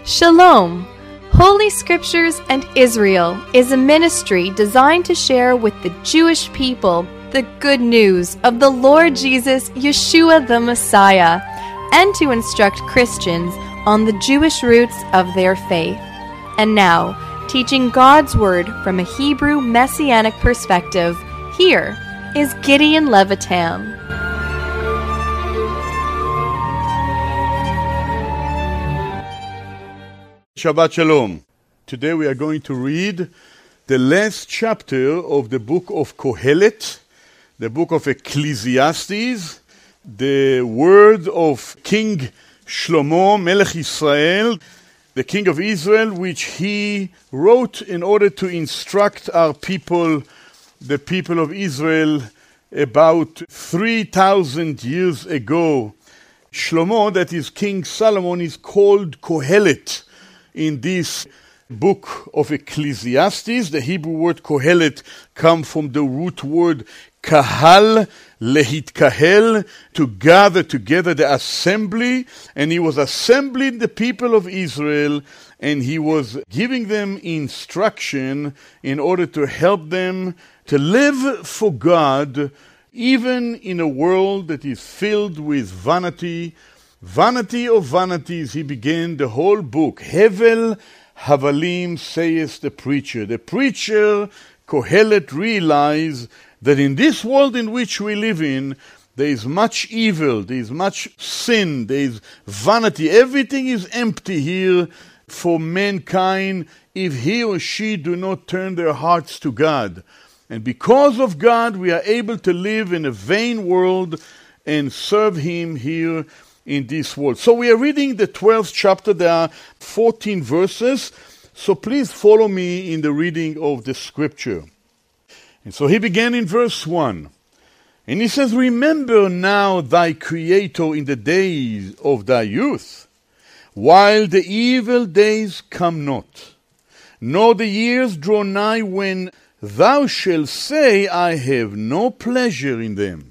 Shalom! Holy Scriptures and Israel is a ministry designed to share with the Jewish people the good news of the Lord Jesus, Yeshua the Messiah, and to instruct Christians on the Jewish roots of their faith. And now, teaching God's Word from a Hebrew Messianic perspective, here is Gideon Levitam. Shabbat Shalom. Today we are going to read the last chapter of the book of Kohelet, the book of Ecclesiastes, the word of King Shlomo, Melech Yisrael, the king of Israel, which he wrote in order to instruct our people, the people of Israel, about 3,000 years ago. Shlomo, that is King Solomon, is called Kohelet in this book of Ecclesiastes. The Hebrew word Kohelet comes from the root word kahal, lehitkahel, to gather together, the assembly. And he was assembling the people of Israel, and he was giving them instruction in order to help them to live for God, even in a world that is filled with vanity. Vanity of vanities, he began the whole book. Hevel Havalim, saith the preacher. The preacher, Kohelet, realized that in this world in which we live in, there is much evil, there is much sin, there is vanity. Everything is empty here for mankind if he or she do not turn their hearts to God. And because of God, we are able to live in a vain world and serve him here in this world. So we are reading the 12th chapter. There are 14 verses. So please follow me in the reading of the scripture. And so he began in verse 1. And he says, "Remember now thy Creator in the days of thy youth, while the evil days come not, nor the years draw nigh when thou shalt say, I have no pleasure in them.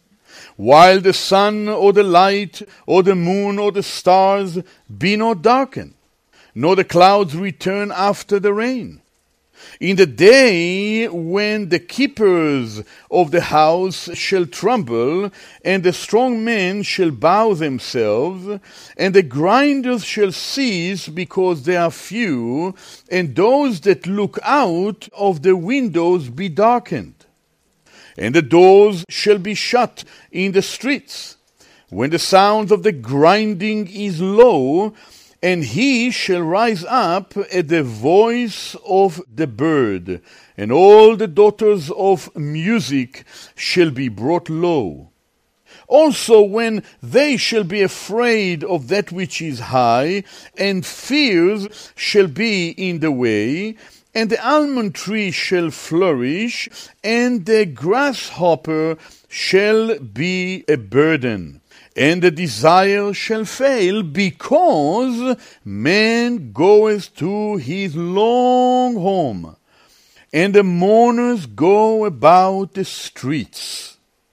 While the sun or the light or the moon or the stars be not darkened, nor the clouds return after the rain. In the day when the keepers of the house shall tremble, and the strong men shall bow themselves, and the grinders shall cease because they are few, and those that look out of the windows be darkened. And the doors shall be shut in the streets, when the sound of the grinding is low, and he shall rise up at the voice of the bird, and all the daughters of music shall be brought low. Also when they shall be afraid of that which is high, and fears shall be in the way, and the almond tree shall flourish, and the grasshopper shall be a burden. And the desire shall fail, because man goeth to his long home, and the mourners go about the streets.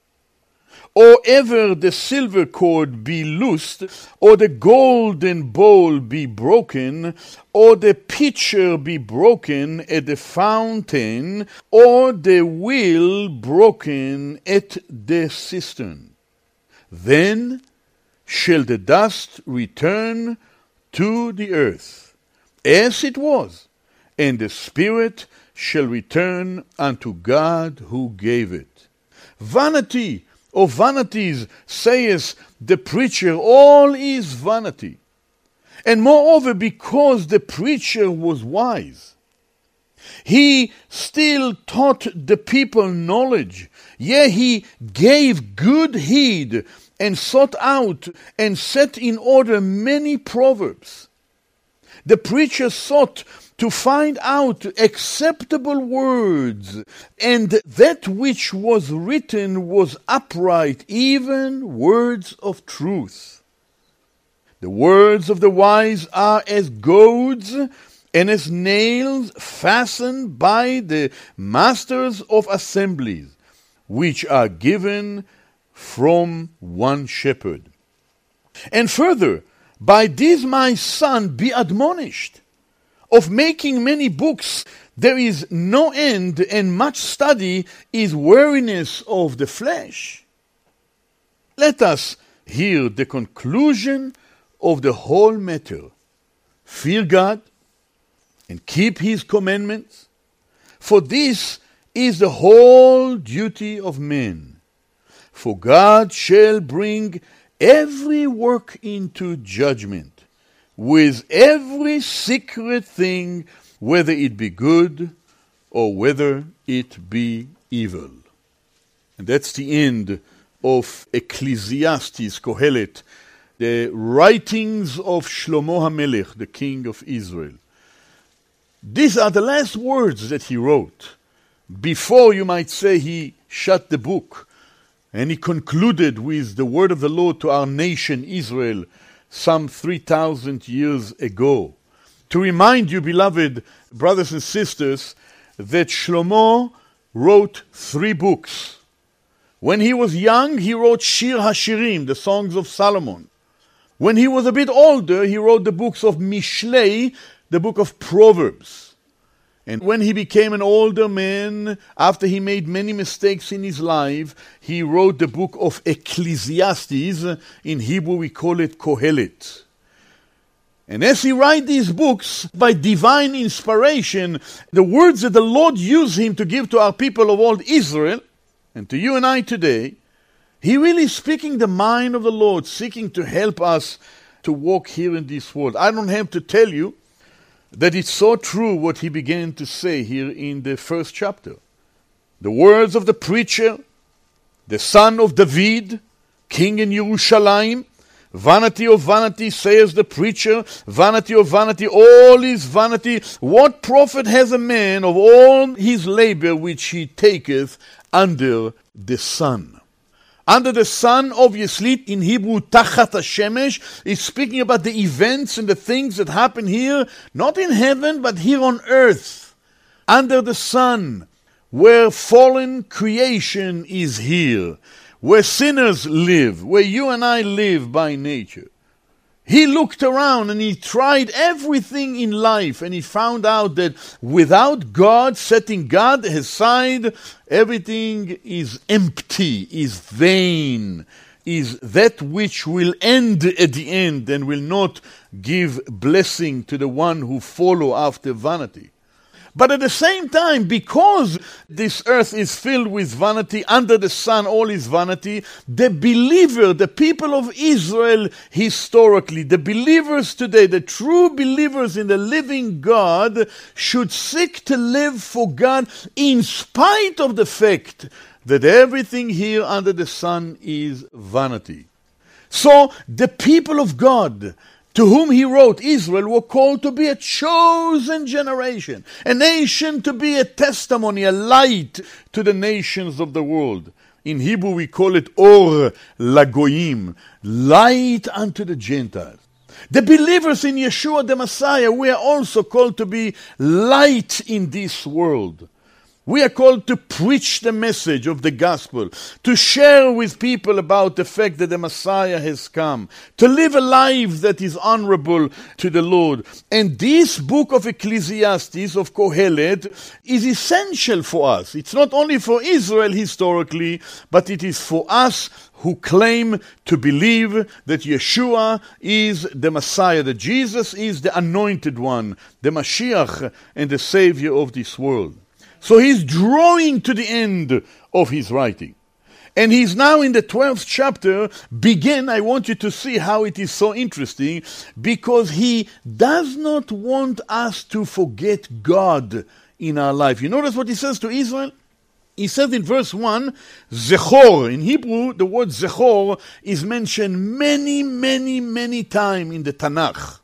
Or ever the silver cord be loosed, or the golden bowl be broken, or the pitcher be broken at the fountain, or the wheel broken at the cistern. Then shall the dust return to the earth, as it was, and the spirit shall return unto God who gave it. Vanity of vanities, saith the preacher, all is vanity. And moreover, because the preacher was wise, he still taught the people knowledge. Yea, he gave good heed, and sought out and set in order many proverbs. The preacher sought to find out acceptable words, and that which was written was upright, even words of truth. The words of the wise are as goads, and as nails fastened by the masters of assemblies, which are given from one shepherd. And further, By this my son be admonished. Of making many books there is no end, and much study is weariness of the flesh. Let us hear the conclusion of the whole matter. Fear God and keep his commandments, for this is the whole duty of men. For God shall bring every work into judgment, with every secret thing, whether it be good or whether it be evil. And that's the end of Ecclesiastes, Kohelet, the writings of Shlomo HaMelech, the king of Israel. These are the last words that he wrote before, you might say, he shut the book, and he concluded with the word of the Lord to our nation Israel some 3,000 years ago. To remind you, beloved brothers and sisters, that Shlomo wrote 3 books. When he was young, he wrote Shir HaShirim, the Songs of Solomon. When he was a bit older, he wrote the books of Mishlei, the book of Proverbs. And when he became an older man, after he made many mistakes in his life, he wrote the book of Ecclesiastes. In Hebrew we call it Kohelet. And as he writes these books, by divine inspiration, the words that the Lord used him to give to our people of old Israel, and to you and I today, he really is speaking the mind of the Lord, seeking to help us to walk here in this world. I don't have to tell you that it's so true what he began to say here in the first chapter. The words of the preacher, the son of David, king in Yerushalayim, vanity of vanity, says the preacher, vanity of vanity, all is vanity. What profit has a man of all his labor which he taketh under the sun? Under the sun, obviously, in Hebrew, tachat hashemesh, is speaking about the events and the things that happen here, not in heaven, but here on earth. Under the sun, where fallen creation is here, where sinners live, where you and I live by nature. He looked around and he tried everything in life, and he found out that without God, setting God aside, everything is empty, is vain, is that which will end at the end and will not give blessing to the one who follow after vanity. But at the same time, because this earth is filled with vanity, under the sun all is vanity, the believer, the people of Israel historically, the believers today, the true believers in the living God, should seek to live for God in spite of the fact that everything here under the sun is vanity. So the people of God, to whom he wrote, Israel, were called to be a chosen generation, a nation to be a testimony, a light to the nations of the world. In Hebrew we call it Or Lagoyim, light unto the Gentiles. The believers in Yeshua the Messiah, we are also called to be light in this world. We are called to preach the message of the gospel, to share with people about the fact that the Messiah has come, to live a life that is honorable to the Lord. And this book of Ecclesiastes, of Kohelet, is essential for us. It's not only for Israel historically, but it is for us who claim to believe that Yeshua is the Messiah, that Jesus is the anointed one, the Mashiach and the Savior of this world. So he's drawing to the end of his writing. And he's now in the 12th chapter. I want you to see how it is so interesting, because he does not want us to forget God in our life. You notice what he says to Israel? He says in verse 1, Zechor. In Hebrew, the word Zechor is mentioned many, many, many times in the Tanakh.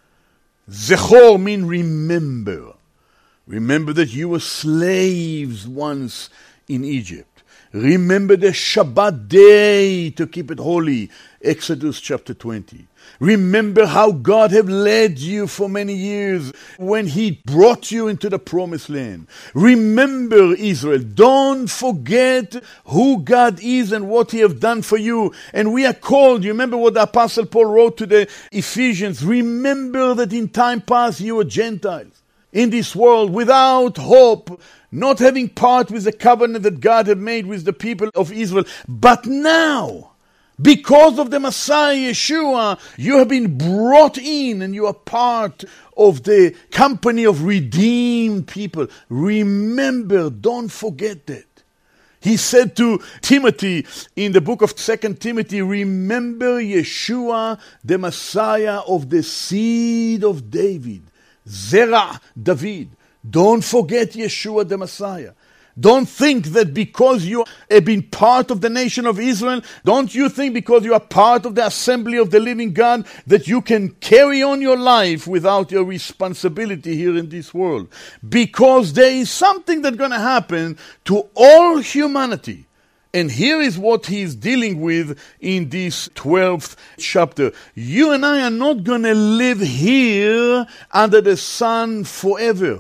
Zechor means remember. Remember that you were slaves once in Egypt. Remember the Shabbat day to keep it holy. Exodus chapter 20. Remember how God have led you for many years when He brought you into the promised land. Remember, Israel, don't forget who God is and what He have done for you. And we are called, you remember what the Apostle Paul wrote to the Ephesians, remember that in time past you were Gentiles in this world without hope, not having part with the covenant that God had made with the people of Israel. But now, because of the Messiah, Yeshua, you have been brought in and you are part of the company of redeemed people. Remember, don't forget that. He said to Timothy in the book of 2 Timothy, remember Yeshua, the Messiah of the seed of David. Zerah David. Don't forget Yeshua the Messiah. Don't think that because you have been part of the nation of Israel, don't you think because you are part of the assembly of the living God that you can carry on your life without your responsibility here in this world. Because there is something that's going to happen to all humanity. And here is what he is dealing with in this 12th chapter. You and I are not going to live here under the sun forever.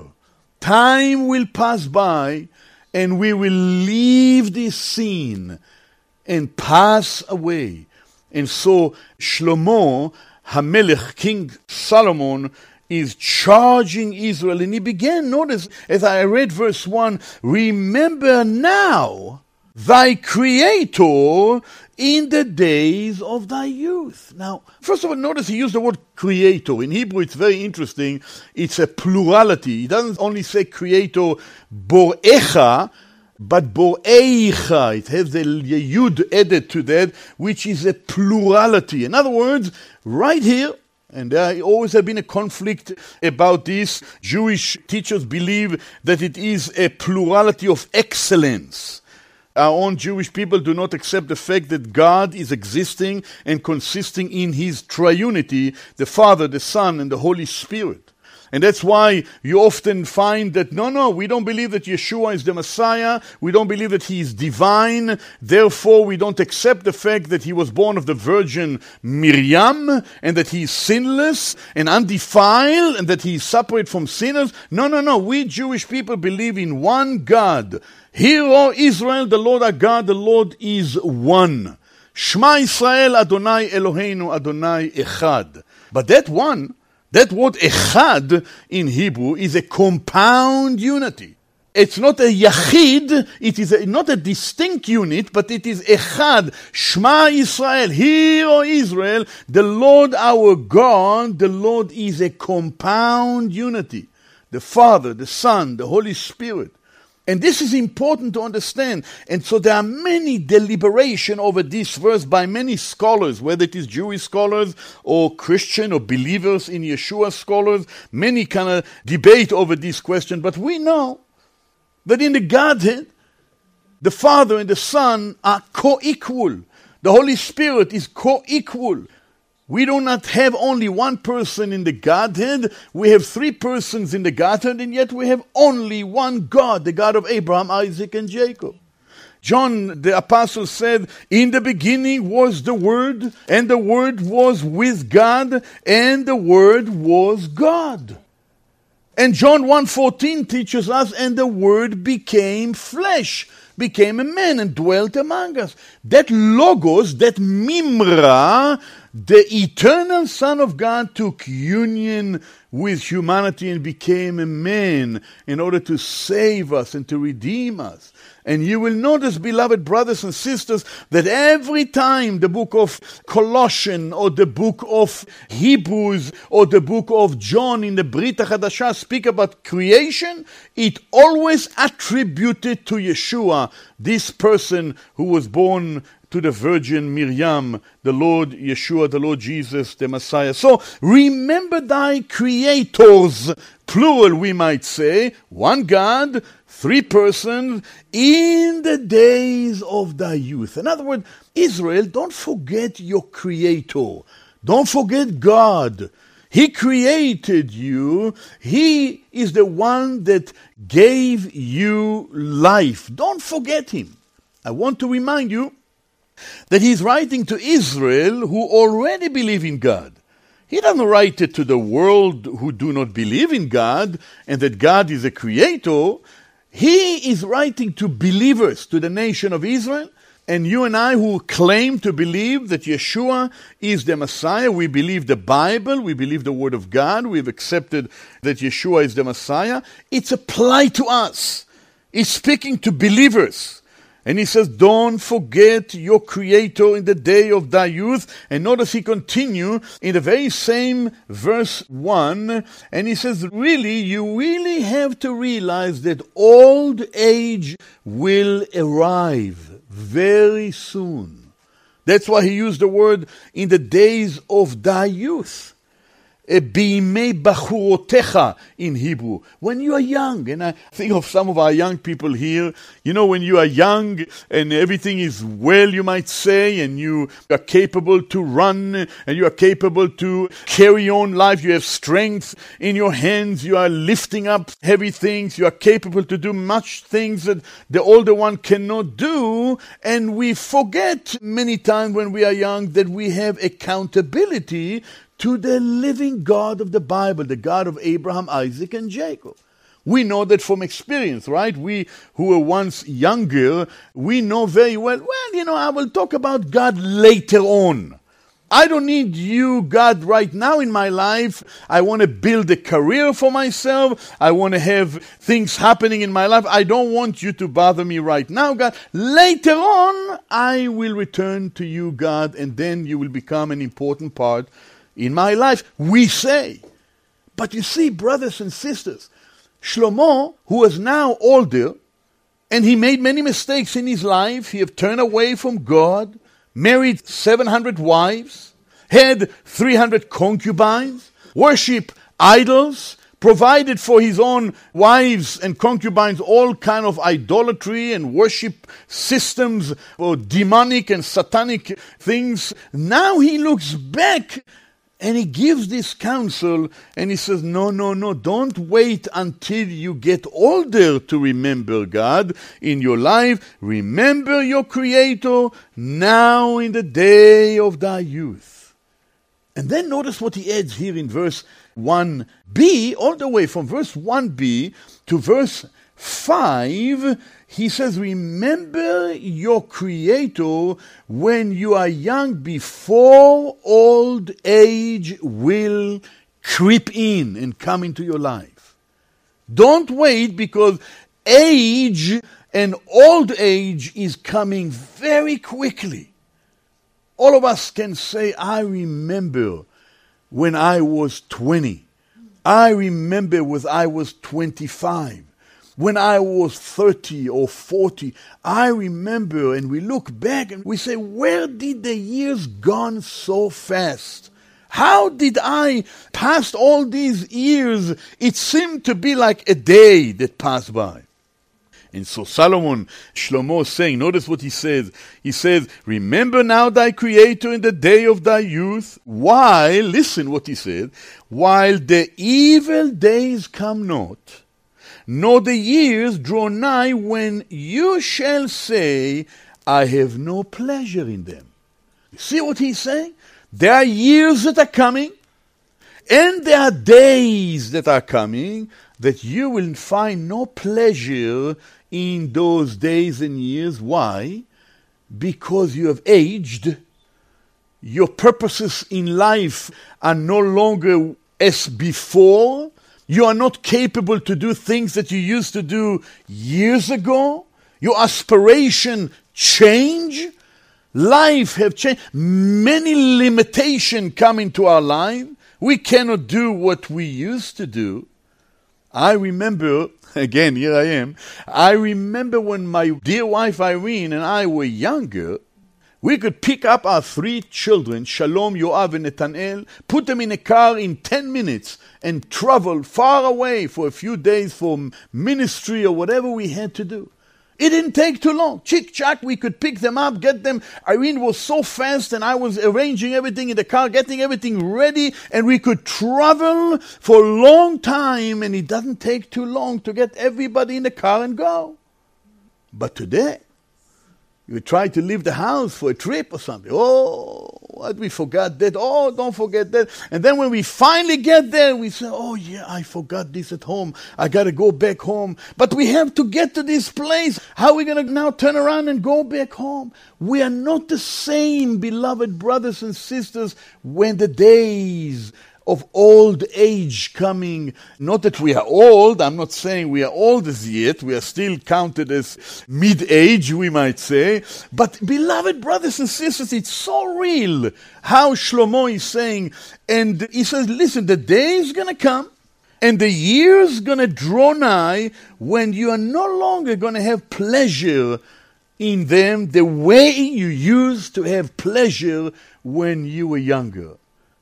Time will pass by and we will leave this scene and pass away. And so Shlomo HaMelech, King Solomon, is charging Israel. And he began, notice, as I read verse 1, remember now thy Creator in the days of thy youth. Now, first of all, notice he used the word Creator. In Hebrew, it's very interesting. It's a plurality. He doesn't only say Creator, Borecha, but Boreicha. It has the Yud added to that, which is a plurality. In other words, right here, and there always have been a conflict about this. Jewish teachers believe that it is a plurality of excellence. Our own Jewish people do not accept the fact that God is existing and consisting in His triunity, the Father, the Son, and the Holy Spirit. And that's why you often find that, no, we don't believe that Yeshua is the Messiah. We don't believe that He is divine. Therefore, we don't accept the fact that He was born of the Virgin Miriam and that He is sinless and undefiled and that He is separate from sinners. No. We Jewish people believe in one God. Hear, O Israel, the Lord our God, the Lord is one. Shema Israel, Adonai Eloheinu, Adonai Echad. But that one, that word Echad in Hebrew is a compound unity. It's not a Yachid, it is not a distinct unit, but it is Echad. Shema Israel, hear, O Israel, the Lord our God, the Lord is a compound unity. The Father, the Son, the Holy Spirit. And this is important to understand. And so there are many deliberation over this verse by many scholars, whether it is Jewish scholars or Christian or believers in Yeshua scholars. Many kind of debate over this question. But we know that in the Godhead, the Father and the Son are co-equal. The Holy Spirit is co-equal. We do not have only one person in the Godhead. We have three persons in the Godhead, and yet we have only one God, the God of Abraham, Isaac, and Jacob. John, the apostle, said, in the beginning was the Word, and the Word was with God, and the Word was God. And John 1:14 teaches us, and the Word became flesh, became a man, and dwelt among us. That Logos, that Mimra, the eternal Son of God, took union with humanity and became a man in order to save us and to redeem us. And you will notice, beloved brothers and sisters, that every time the book of Colossians or the book of Hebrews or the book of John in the Brit HaChadashah speak about creation, it always attributed to Yeshua, this person who was born to the Virgin Miriam, the Lord Yeshua, the Lord Jesus, the Messiah. So remember thy creators, plural we might say, one God, three persons, in the days of thy youth. In other words, Israel, don't forget your Creator. Don't forget God. He created you. He is the one that gave you life. Don't forget him. I want to remind you that he's writing to Israel who already believe in God. He doesn't write it to the world who do not believe in God and that God is a creator. He is writing to believers, to the nation of Israel, and you and I who claim to believe that Yeshua is the Messiah. We believe the Bible, we believe the Word of God, we've accepted that Yeshua is the Messiah. It's applied to us. He's speaking to believers. And he says, don't forget your Creator in the day of thy youth. And notice he continues in the very same verse 1. And he says, you really have to realize that old age will arrive very soon. That's why he used the word in the days of thy youth. B'imei bachurotecha in Hebrew. When you are young, and I think of some of our young people here, when you are young and everything is well, you might say, and you are capable to run, and you are capable to carry on life, you have strength in your hands, you are lifting up heavy things, you are capable to do much things that the older one cannot do, and we forget many times when we are young that we have accountability to the living God of the Bible, the God of Abraham, Isaac, and Jacob. We know that from experience, right? We who were once younger, we know very well, I will talk about God later on. I don't need you, God, right now in my life. I want to build a career for myself. I want to have things happening in my life. I don't want you to bother me right now, God. Later on, I will return to you, God, and then you will become an important part in my life, we say. But you see, brothers and sisters, Shlomo, who is now older, and he made many mistakes in his life, he have turned away from God, married 700 wives, had 300 concubines, worship idols, provided for his own wives and concubines all kind of idolatry and worship systems or demonic and satanic things. Now he looks back and he gives this counsel and he says, no, don't wait until you get older to remember God in your life. Remember your Creator now in the day of thy youth. And then notice what he adds here in verse 1b, all the way from verse 1b to verse 5, he says, remember your Creator when you are young, before old age will creep in and come into your life. Don't wait, because age and old age is coming very quickly. All of us can say, I remember when I was 20. I remember when I was 25. When I was 30 or 40, I remember, and we look back and we say, where did the years gone so fast? How did I pass all these years? It seemed to be like a day that passed by. And so Solomon, Shlomo is saying, notice what he says. He says, remember now thy Creator in the day of thy youth, while, listen what he said, while the evil days come not, nor the years draw nigh, when you shall say, I have no pleasure in them. See what he's saying? There are years that are coming, and there are days that are coming, that you will find no pleasure in those days and years. Why? Because you have aged. Your purposes in life are no longer as before. You are not capable to do things that you used to do years ago. Your aspiration change. Life have changed. Many limitations come into our life. We cannot do what we used to do. I remember, again, here I am. I remember when my dear wife Irene and I were younger, we could pick up our 3 children, Shalom, Yoav, and Nathanael, put them in a car in 10 minutes and travel far away for a few days for ministry or whatever we had to do. It didn't take too long. Chick-chack, we could pick them up, get them. Irene was so fast, and I was arranging everything in the car, getting everything ready, and we could travel for a long time, and it doesn't take too long to get everybody in the car and go. But today, you try to leave the house for a trip or something. Oh, what, we forgot that. Oh, don't forget that. And then when we finally get there, we say, oh yeah, I forgot this at home. I got to go back home. But we have to get to this place. How are we going to now turn around and go back home? We are not the same, beloved brothers and sisters, when the days of old age coming. Not that we are old, I'm not saying we are old as yet, we are still counted as mid-age, we might say. But beloved brothers and sisters, it's so real how Shlomo is saying, and he says, listen, the day is going to come, and the year's going to draw nigh when you are no longer going to have pleasure in them the way you used to have pleasure when you were younger.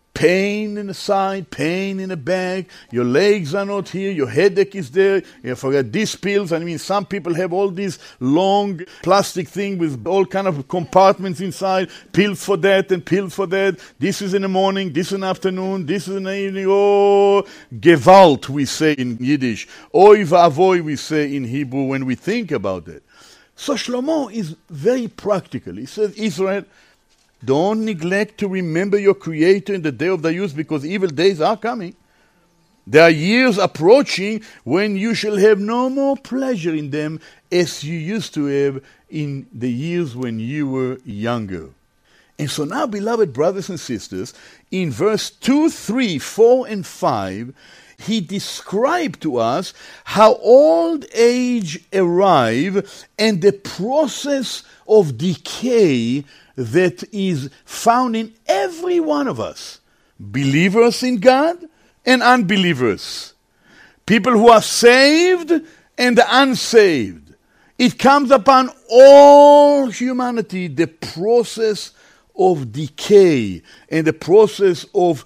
Pain in the side, pain in the back, your legs are not here, your headache is there, you forget these pills. I mean, some people have all these long plastic thing with all kind of compartments inside, pills for that and pills for that. This is in the morning, this in the afternoon, this is in the evening. Oh, Gewalt, we say in Yiddish. Oy va'avoy, we say in Hebrew when we think about it. So Shlomo is very practical. He says, Israel, don't neglect to remember your Creator in the day of thy youth, because evil days are coming. There are years approaching when you shall have no more pleasure in them as you used to have in the years when you were younger. And so now, beloved brothers and sisters, in verse 2, 3, 4, and 5, he described to us how old age arrives and the process of decay that is found in every one of us, believers in God and unbelievers, people who are saved and the unsaved. It comes upon all humanity, the process of decay and the process of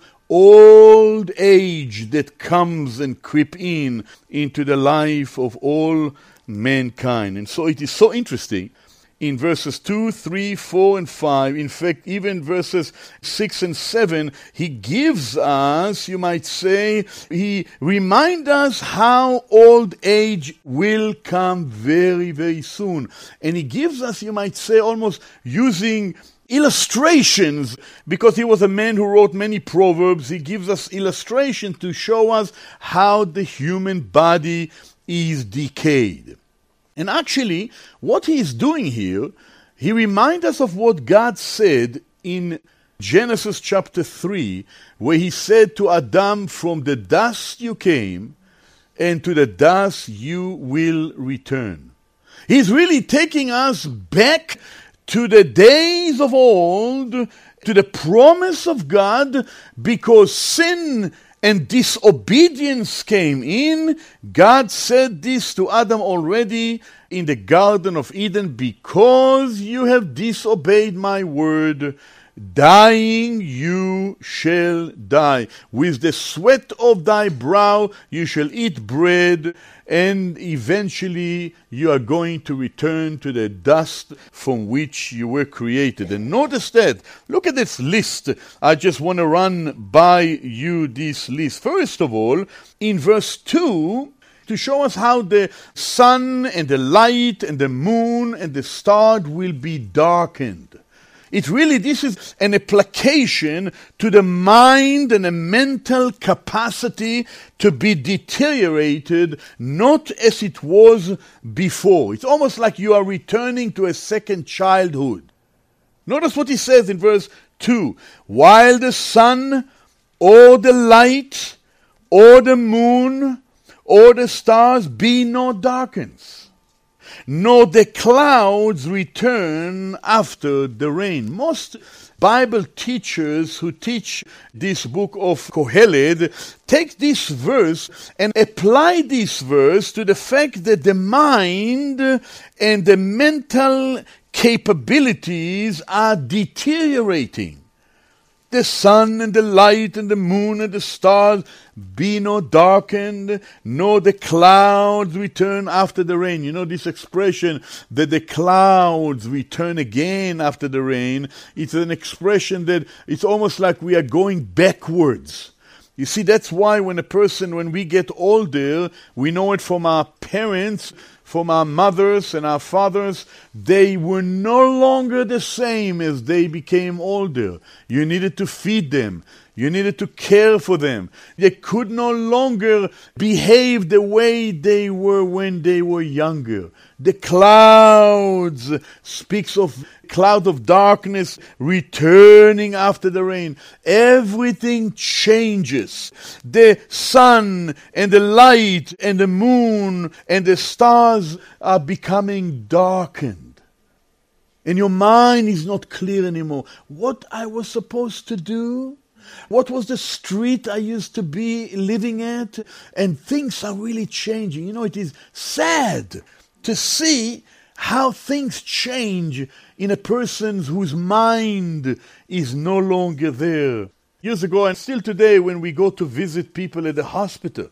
old age that comes and creep into the life of all mankind. And so it is so interesting. In verses 2, 3, 4, and 5, in fact, even verses 6 and 7, he gives us, you might say, he reminds us how old age will come very, very soon. And he gives us, you might say, almost using illustrations, because he was a man who wrote many proverbs. He gives us illustrations to show us how the human body is decayed. And actually, what he is doing here, he reminds us of what God said in Genesis chapter 3, where he said to Adam, from the dust you came, and to the dust you will return. He's really taking us back to the days of old, to the promise of God, because sin and disobedience came in. God said this to Adam already in the Garden of Eden, because you have disobeyed my word, dying you shall die. With the sweat of thy brow you shall eat bread, and eventually you are going to return to the dust from which you were created. And notice that. Look at this list. I just want to run by you this list. First of all, in verse 2, to show us how the sun and the light and the moon and the stars will be darkened. This is an application to the mind and the mental capacity to be deteriorated, not as it was before. It's almost like you are returning to a second childhood. Notice what he says in verse 2. While the sun or the light or the moon or the stars be not darkened, nor the clouds return after the rain. Most Bible teachers who teach this book of Kohelet take this verse and apply this verse to the fact that the mind and the mental capabilities are deteriorating. The sun and the light and the moon and the stars be not darkened, nor the clouds return after the rain. You know this expression that the clouds return again after the rain. It's an expression that it's almost like we are going backwards. You see, that's why when we get older, we know it from our parents, from our mothers and our fathers, they were no longer the same as they became older. You needed to feed them. You needed to care for them. They could no longer behave the way they were when they were younger. The clouds speaks of cloud of darkness returning after the rain. Everything changes. The sun and the light and the moon and the stars are becoming darkened. And your mind is not clear anymore. What I was supposed to do? What was the street I used to be living at? And things are really changing. You know, it is sad to see how things change in a person whose mind is no longer there. Years ago, and still today, when we go to visit people at the hospital,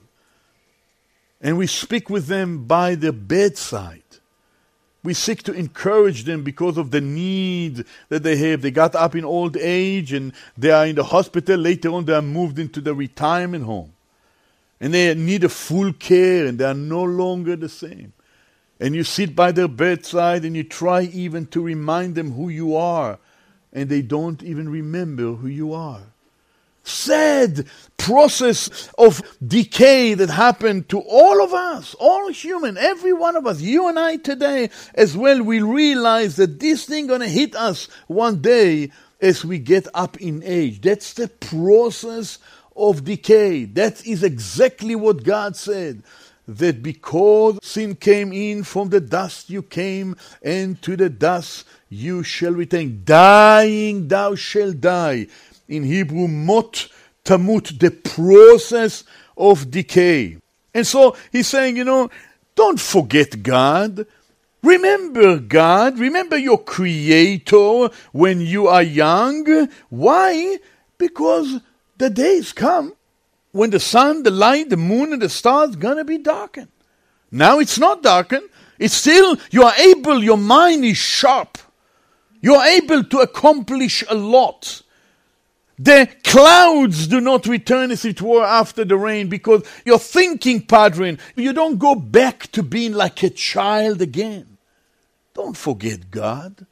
and we speak with them by their bedside, we seek to encourage them because of the need that they have. They got up in old age and they are in the hospital. Later on, they are moved into the retirement home. And they need a full care and they are no longer the same. And you sit by their bedside and you try even to remind them who you are. And they don't even remember who you are. Sad process of decay that happened to all of us, all human, every one of us, you and I today as well, we realize that this thing going to hit us one day as we get up in age. That's the process of decay. That is exactly what God said. That because sin came in, from the dust you came, and to the dust you shall return. Dying thou shalt die. In Hebrew, mot tamut, the process of decay. And so he's saying, don't forget God. Remember God. Remember your Creator when you are young. Why? Because the days come when the sun, the light, the moon, and the stars going to be darkened. Now it's not darkened. It's still, you are able, your mind is sharp. You are able to accomplish a lot. The clouds do not return as it were after the rain because your thinking pattern, you don't go back to being like a child again. Don't forget God.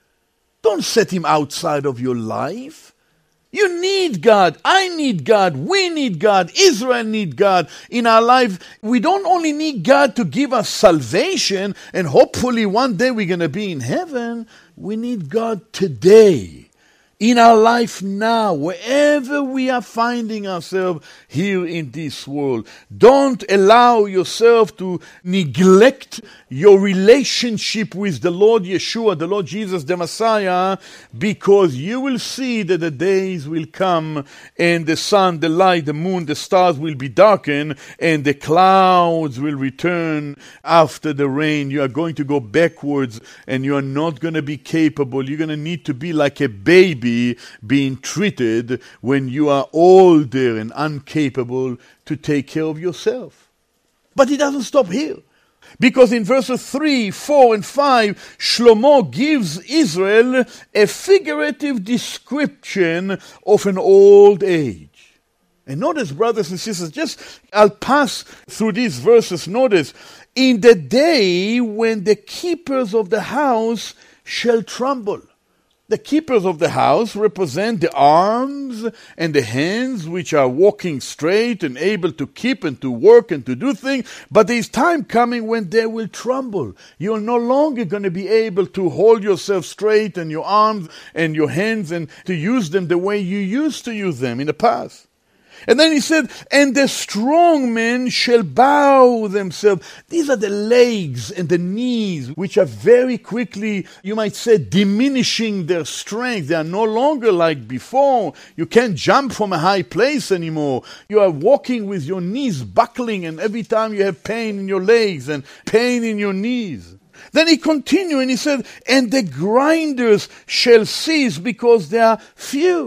Don't set Him outside of your life. You need God. I need God. We need God. Israel need God in our life. We don't only need God to give us salvation and hopefully one day we're going to be in heaven. We need God today. In our life now, wherever we are finding ourselves here in this world. Don't allow yourself to neglect your relationship with the Lord Yeshua, the Lord Jesus, the Messiah, because you will see that the days will come and the sun, the light, the moon, the stars will be darkened and the clouds will return after the rain. You are going to go backwards and you are not going to be capable. You're going to need to be like a baby being treated when you are older and incapable to take care of yourself. But it doesn't stop here. Because in verses 3, 4, and 5, Shlomo gives Israel a figurative description of an old age. And notice, brothers and sisters, I'll pass through these verses. Notice, in the day when the keepers of the house shall tremble. The keepers of the house represent the arms and the hands which are walking straight and able to keep and to work and to do things. But there is time coming when they will tremble. You're no longer going to be able to hold yourself straight and your arms and your hands and to use them the way you used to use them in the past. And then he said, and the strong men shall bow themselves. These are the legs and the knees, which are very quickly, you might say, diminishing their strength. They are no longer like before. You can't jump from a high place anymore. You are walking with your knees buckling, and every time you have pain in your legs and pain in your knees. Then he continued and he said, and the grinders shall cease because they are few.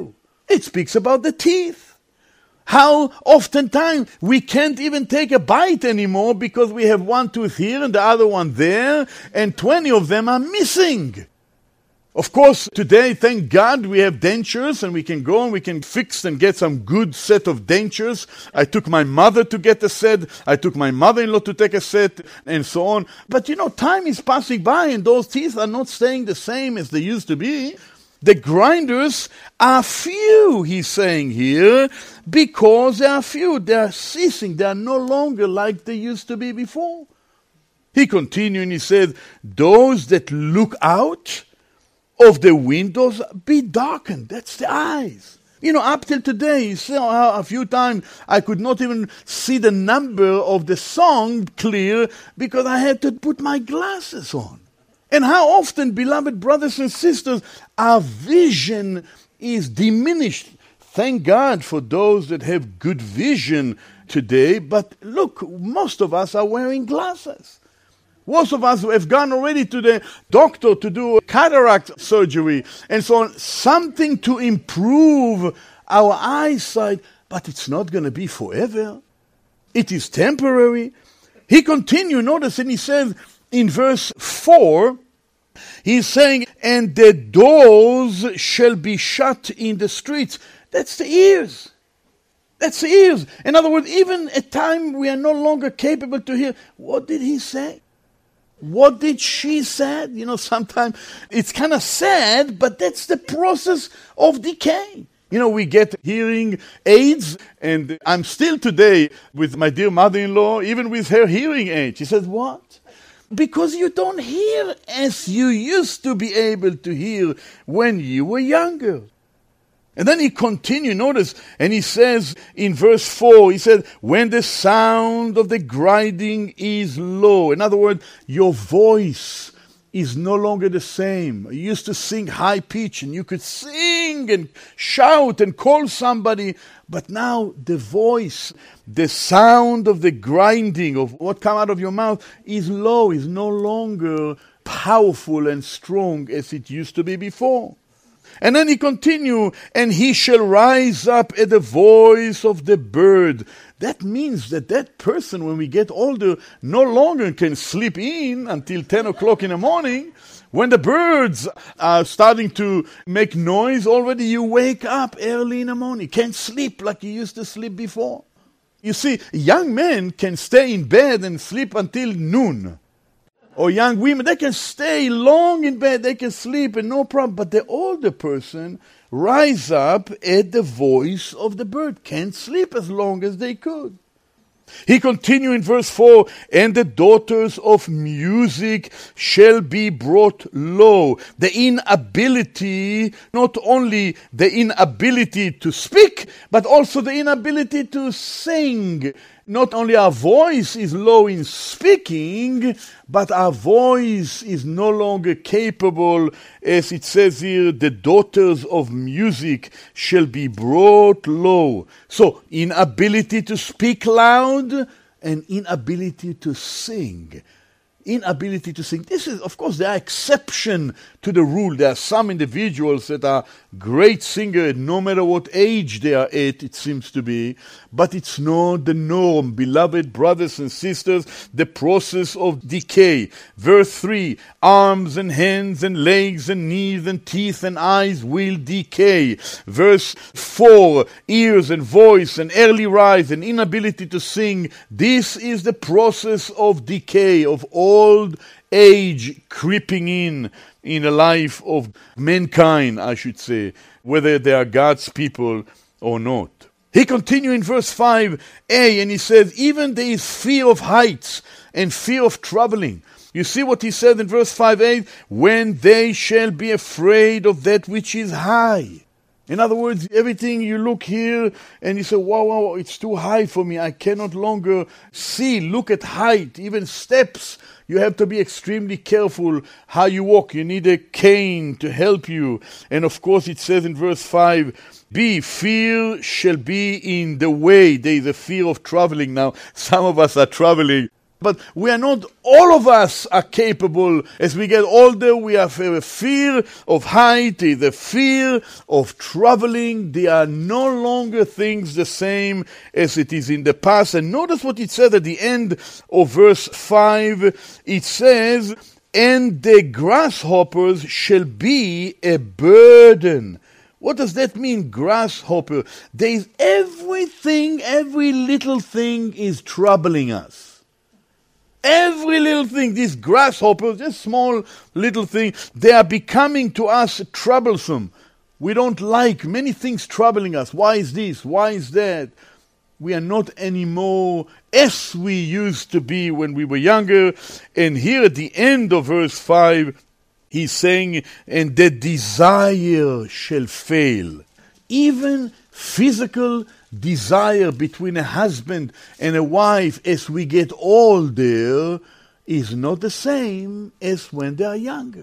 It speaks about the teeth. How oftentimes we can't even take a bite anymore because we have one tooth here and the other one there, and 20 of them are missing. Of course, today, thank God, we have dentures and we can go and we can fix and get some good set of dentures. I took my mother to get a set. I took my mother-in-law to take a set and so on. But time is passing by and those teeth are not staying the same as they used to be. The grinders are few, he's saying here, because they are few. They are ceasing. They are no longer like they used to be before. He continued and he said, those that look out of the windows be darkened. That's the eyes. Up till today, you see how a few times I could not even see the number of the song clear because I had to put my glasses on. And how often, beloved brothers and sisters, our vision is diminished. Thank God for those that have good vision today, but look, most of us are wearing glasses. Most of us have gone already to the doctor to do cataract surgery and so on. Something to improve our eyesight, but it's not going to be forever. It is temporary. He continues, notice, and he says in verse 4, he's saying, and the doors shall be shut in the streets. That's the ears. That's the ears. In other words, even at time we are no longer capable to hear. What did he say? What did she say? Sometimes it's kind of sad, but that's the process of decay. We get hearing aids, and I'm still today with my dear mother-in-law, even with her hearing aid. She says, what? Because you don't hear as you used to be able to hear when you were younger. And then he continues, notice, and he says in verse 4, he said, when the sound of the grinding is low. In other words, your voice is no longer the same. You used to sing high pitch and you could sing and shout and call somebody. But now the voice, the sound of the grinding of what comes out of your mouth is low, is no longer powerful and strong as it used to be before. And then he continues, and he shall rise up at the voice of the bird. That means that person, when we get older, no longer can sleep in until 10 o'clock in the morning. When the birds are starting to make noise, already you wake up early in the morning. Can't sleep like you used to sleep before. You see, young men can stay in bed and sleep until noon. Or young women, they can stay long in bed, they can sleep and no problem. But the older person rise up at the voice of the bird. Can't sleep as long as they could. He continued in verse 4, and the daughters of music shall be brought low. The inability, not only the inability to speak, but also the inability to sing. Not only our voice is low in speaking, but our voice is no longer capable, as it says here, the daughters of music shall be brought low. So, inability to speak loud and inability to sing. Inability to sing. This is, of course, there are exceptions to the rule. There are some individuals that are great singers, no matter what age they are at, it seems to be. But it's not the norm. Beloved brothers and sisters, the process of decay. Verse 3, arms and hands and legs and knees and teeth and eyes will decay. Verse 4, ears and voice and early rise and inability to sing. This is the process of decay, of old age creeping in the life of mankind, I should say, whether they are God's people or not. He continues in verse 5a, and he says, even there is fear of heights and fear of traveling. You see what he said in verse 5a? When they shall be afraid of that which is high. In other words, everything you look here and you say, wow, it's too high for me. I cannot longer see. Look at height, even steps. You have to be extremely careful how you walk. You need a cane to help you. And of course it says in verse 5, fear shall be in the way. There is a fear of traveling now. Some of us are traveling But we are not, all of us are capable. As we get older, we have a fear of height, the fear of traveling. They are no longer things the same as it is in the past. And notice what it says at the end of verse 5. It says, and the grasshoppers shall be a burden. What does that mean, grasshopper? There is everything, every little thing is troubling us. Every little thing, these grasshoppers, this small little thing, they are becoming to us troublesome. We don't like many things troubling us. Why is this? Why is that? We are not anymore as we used to be when we were younger. And here at the end of verse 5, he's saying, and the desire shall fail. Even physical desire between a husband and a wife as we get older is not the same as when they are younger.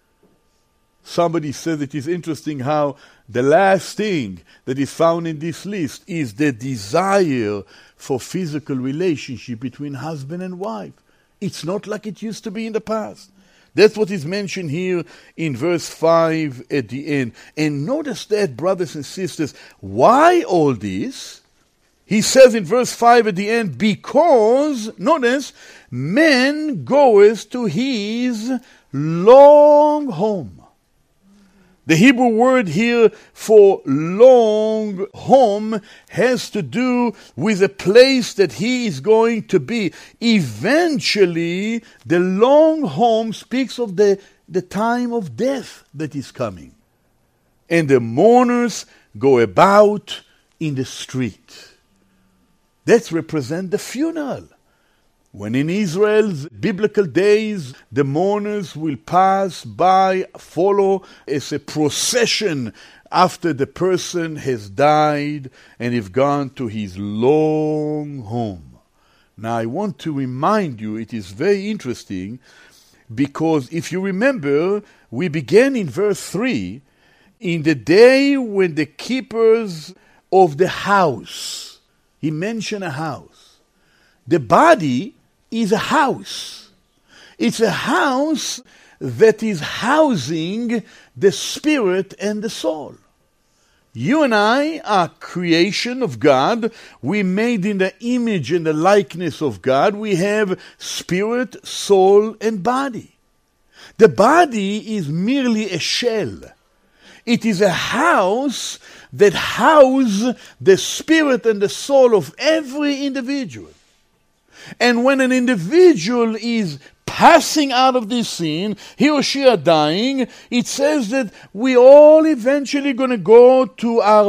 Somebody said it is interesting how the last thing that is found in this list is the desire for physical relationship between husband and wife. It's not like it used to be in the past. That's what is mentioned here in verse 5 at the end. And notice that, brothers and sisters, why all this? He says in verse 5 at the end, because, notice, man goeth to his long home. The Hebrew word here for long home has to do with a place that he is going to be. Eventually, the long home speaks of the time of death that is coming. And the mourners go about in the street. That represents the funeral. When in Israel's biblical days, the mourners will pass by, follow as a procession after the person has died and have gone to his long home. Now I want to remind you, it is very interesting, because if you remember, we began in verse 3, in the day when the keepers of the house, he mentioned a house. The body is a house. It's a house that is housing the spirit and the soul. You and I are creation of God. We made in the image and the likeness of God. We have spirit, soul, and body. The body is merely a shell. It is a house that houses the spirit and the soul of every individual. And when an individual is passing out of this scene, he or she are dying, it says that we all eventually going to go to our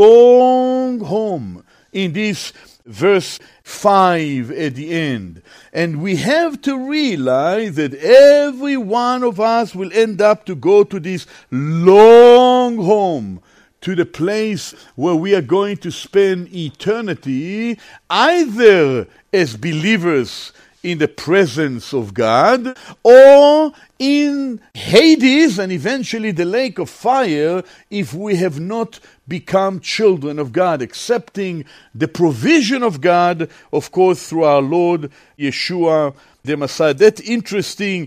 long home in this verse 5 at the end. And we have to realize that every one of us will end up to go to this long home, to the place where we are going to spend eternity, either as believers in the presence of God, or in Hades and eventually the lake of fire, if we have not become children of God, accepting the provision of God, of course, through our Lord Yeshua the Messiah. That interesting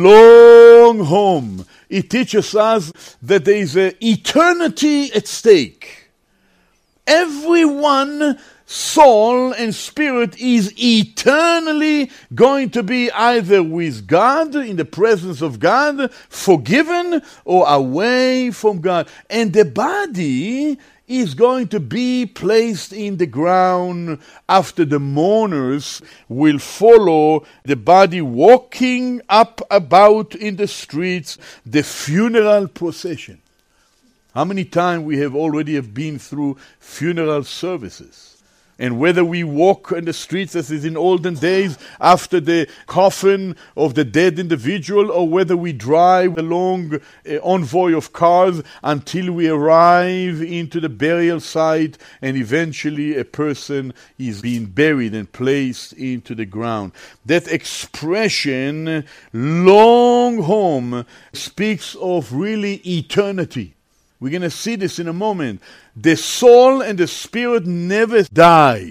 long home, it teaches us that there is an eternity at stake. Everyone, soul and spirit, is eternally going to be either with God, in the presence of God, forgiven, or away from God. And the body is going to be placed in the ground after the mourners will follow the body walking up about in the streets, the funeral procession. How many times we have already been through funeral services? And whether we walk in the streets as is in olden days after the coffin of the dead individual, or whether we drive a long envoy of cars until we arrive into the burial site and eventually a person is being buried and placed into the ground. That expression, long home, speaks of really eternity. We're going to see this in a moment. The soul and the spirit never die.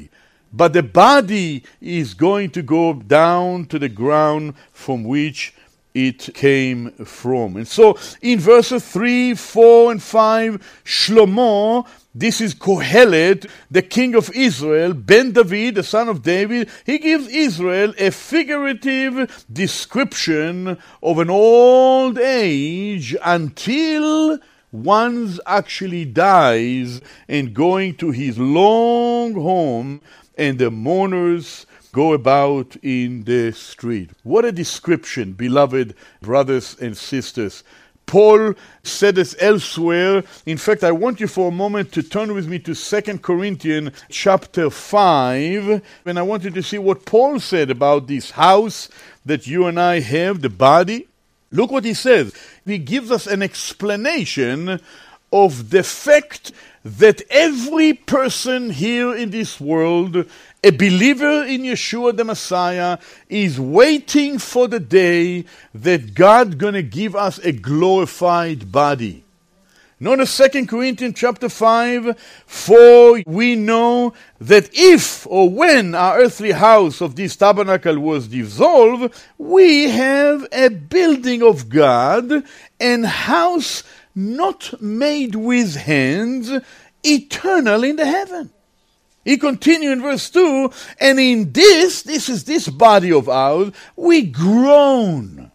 but the body is going to go down to the ground from which it came from. And so in verses 3, 4, and 5, Shlomo, this is Kohelet, the king of Israel, Ben David, the son of David, he gives Israel a figurative description of an old age until one actually dies and going to his long home, and the mourners go about in the street. What a description, beloved brothers and sisters. Paul said this elsewhere. In fact, I want you for a moment to turn with me to 2 Corinthians chapter 5, and I want you to see what Paul said about this house that you and I have, the body. Look what he says. He gives us an explanation of the fact that every person here in this world, a believer in Yeshua the Messiah, is waiting for the day that God going to give us a glorified body. Notice 2 Corinthians chapter 5, for we know that if or when our earthly house of this tabernacle was dissolved, we have a building of God, an house not made with hands, eternal in the heaven. He continued in verse 2, and in this is this body of ours, we groan.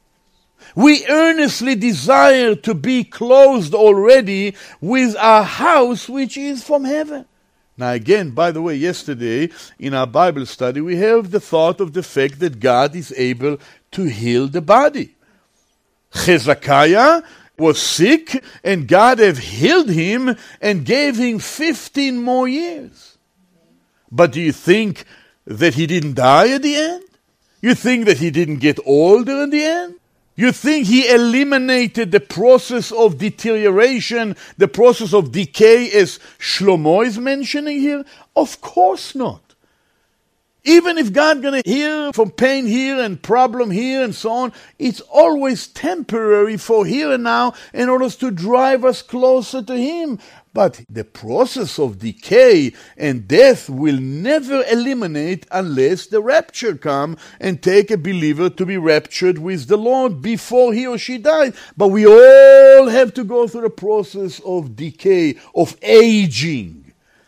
We earnestly desire to be clothed already with our house which is from heaven. Now again, by the way, yesterday in our Bible study, we have the thought of the fact that God is able to heal the body. Hezekiah was sick, and God have healed him and gave him 15 more years. But do you think that he didn't die at the end? You think that he didn't get older in the end? You think he eliminated the process of deterioration, the process of decay, as Shlomo is mentioning here? Of course not. Even if God going to heal from pain here and problem here and so on, it's always temporary for here and now in order to drive us closer to Him. But the process of decay and death will never eliminate unless the rapture come and take a believer to be raptured with the Lord before he or she dies. But we all have to go through the process of decay, of aging.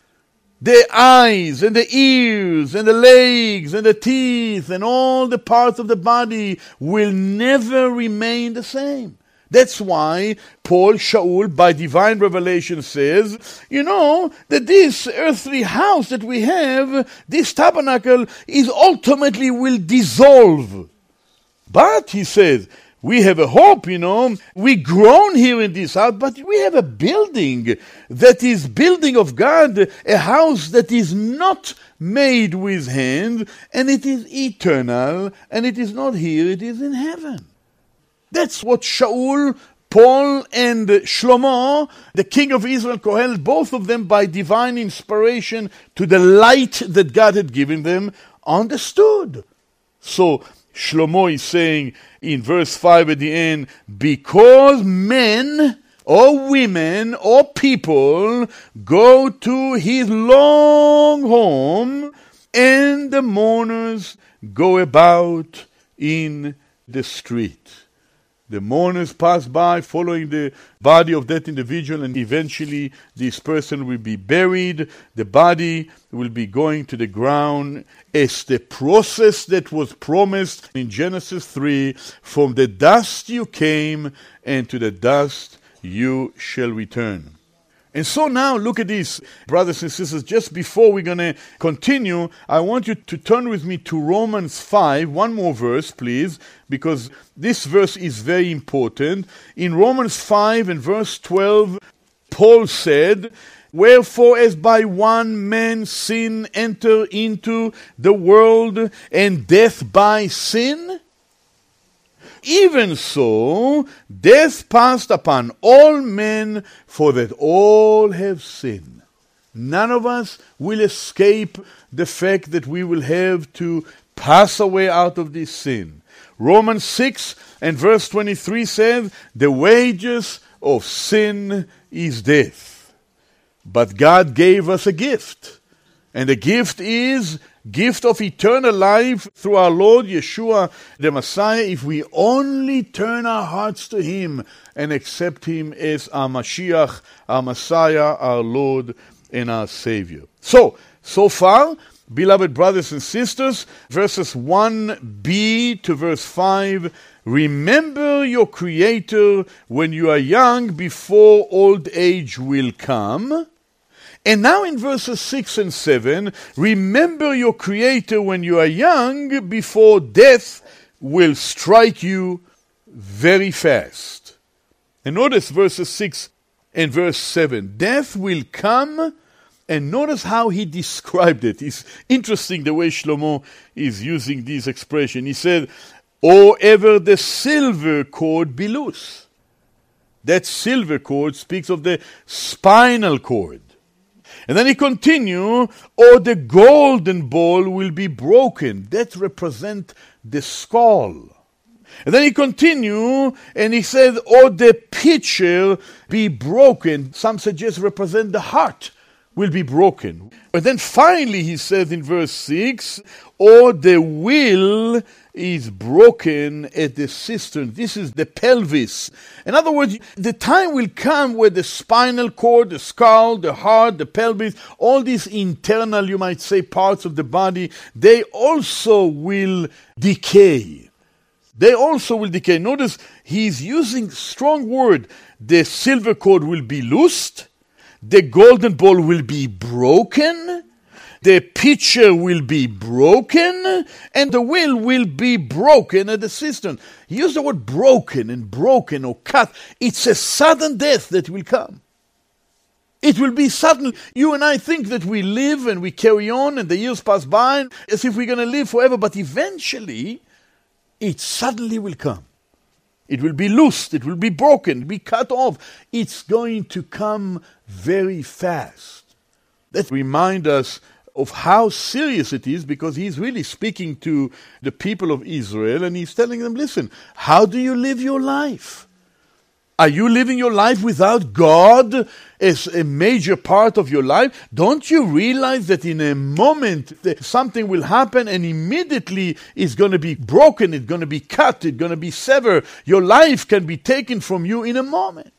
The eyes and the ears and the legs and the teeth and all the parts of the body will never remain the same. That's why Paul Shaul, by divine revelation, says, that this earthly house that we have, this tabernacle, is ultimately will dissolve. But, he says, we have a hope, we groan here in this house, but we have a building that is building of God, a house that is not made with hands, and it is eternal, and it is not here, it is in heaven. That's what Shaul, Paul, and Shlomo, the king of Israel, Kohelet, both of them by divine inspiration to the light that God had given them, understood. So, Shlomo is saying in verse 5 at the end, because men or women or people go to his long home and the mourners go about in the street. The mourners pass by following the body of that individual, and eventually this person will be buried. The body will be going to the ground as the process that was promised in Genesis 3, from the dust you came and to the dust you shall return. And so now, look at this, brothers and sisters. Just before we're going to continue, I want you to turn with me to Romans 5, one more verse, please, because this verse is very important. In Romans 5 and verse 12, Paul said, wherefore as by one man sin entered into the world, and death by sin, even so, death passed upon all men, for that all have sinned. None of us will escape the fact that we will have to pass away out of this sin. Romans 6 and verse 23 says, the wages of sin is death. But God gave us a gift. And the gift is gift of eternal life through our Lord Yeshua the Messiah, if we only turn our hearts to Him and accept Him as our Mashiach, our Messiah, our Lord and our Savior. So far, beloved brothers and sisters, verses 1b to verse 5, remember your Creator when you are young, before old age will come. And now in verses 6 and 7, remember your Creator when you are young, before death will strike you very fast. And notice verses 6 and verse 7. Death will come, and notice how he described it. It's interesting the way Shlomo is using this expression. He said, or ever the silver cord be loose. That silver cord speaks of the spinal cord. And then he continues, or the golden ball will be broken. That represents the skull. And then he continues, and he says, or the pitcher be broken. Some suggest represent the heart will be broken. And then finally he says in verse 6, or the will is broken at the cistern. This is the pelvis. In other words, the time will come where the spinal cord, the skull, the heart, the pelvis, all these internal, you might say, parts of the body, they also will decay. They also will decay. Notice he's using strong word. The silver cord will be loosed. The golden ball will be broken. The pitcher will be broken, and the will be broken at the cistern. He used the word broken or cut. It's a sudden death that will come. It will be sudden. You and I think that we live and we carry on and the years pass by as if we're going to live forever, but eventually it suddenly will come. It will be loosed, it will be broken, be cut off. It's going to come very fast. That reminds us of how serious it is, because he's really speaking to the people of Israel and he's telling them, listen, how do you live your life? Are you living your life without God as a major part of your life? Don't you realize that in a moment something will happen and immediately it's going to be broken, it's going to be cut, it's going to be severed. Your life can be taken from you in a moment.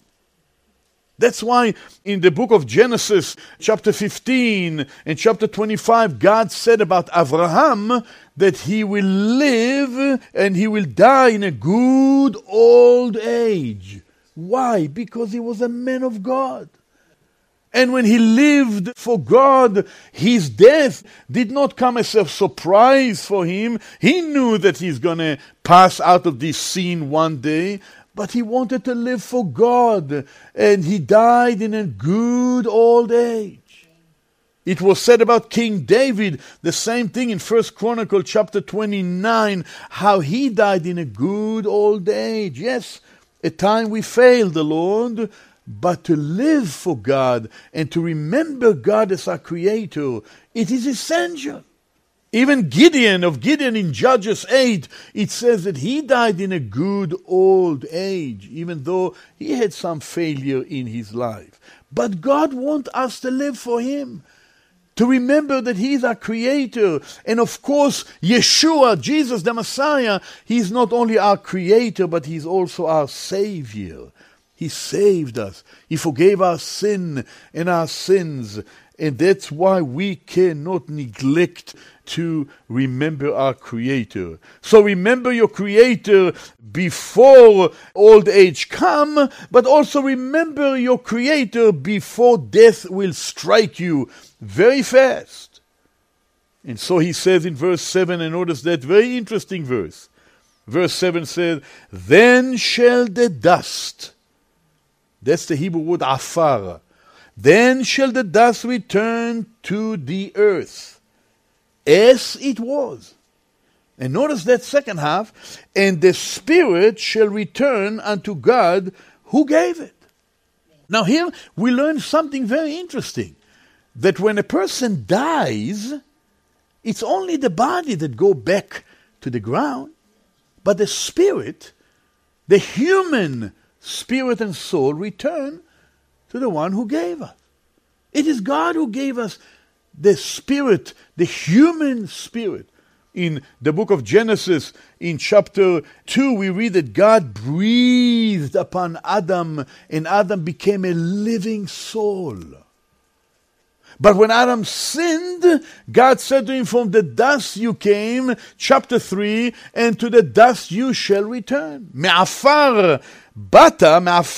That's why in the book of Genesis, chapter 15 and chapter 25, God said about Abraham that he will live and he will die in a good old age. Why? Because he was a man of God. And when he lived for God, his death did not come as a surprise for him. He knew that he's going to pass out of this scene one day. But he wanted to live for God, and he died in a good old age. It was said about King David, the same thing in 1 Chronicles chapter 29, how he died in a good old age. Yes, at time we failed the Lord, but to live for God and to remember God as our Creator, it is essential. Even Gideon in Judges 8, it says that he died in a good old age, even though he had some failure in his life. But God wants us to live for Him, to remember that He is our Creator. And of course, Yeshua, Jesus the Messiah, He is not only our Creator, but He is also our Savior. He saved us. He forgave our sin and our sins. And that's why we cannot neglect to remember our Creator. So remember your Creator before old age come, but also remember your Creator before death will strike you very fast. And so he says in verse 7, and notice that very interesting verse. Verse 7 says, then shall the dust, that's the Hebrew word afar, then shall the dust return to the earth, as it was. And notice that second half, and the spirit shall return unto God who gave it. Now here we learn something very interesting, that when a person dies, it's only the body that go back to the ground, but the spirit, the human spirit and soul, return to the one who gave us. It is God who gave us the spirit, the human spirit. In the book of Genesis, in chapter 2, we read that God breathed upon Adam, and Adam became a living soul. But when Adam sinned, God said to him, from the dust you came, chapter 3, and to the dust you shall return. Me'afar bata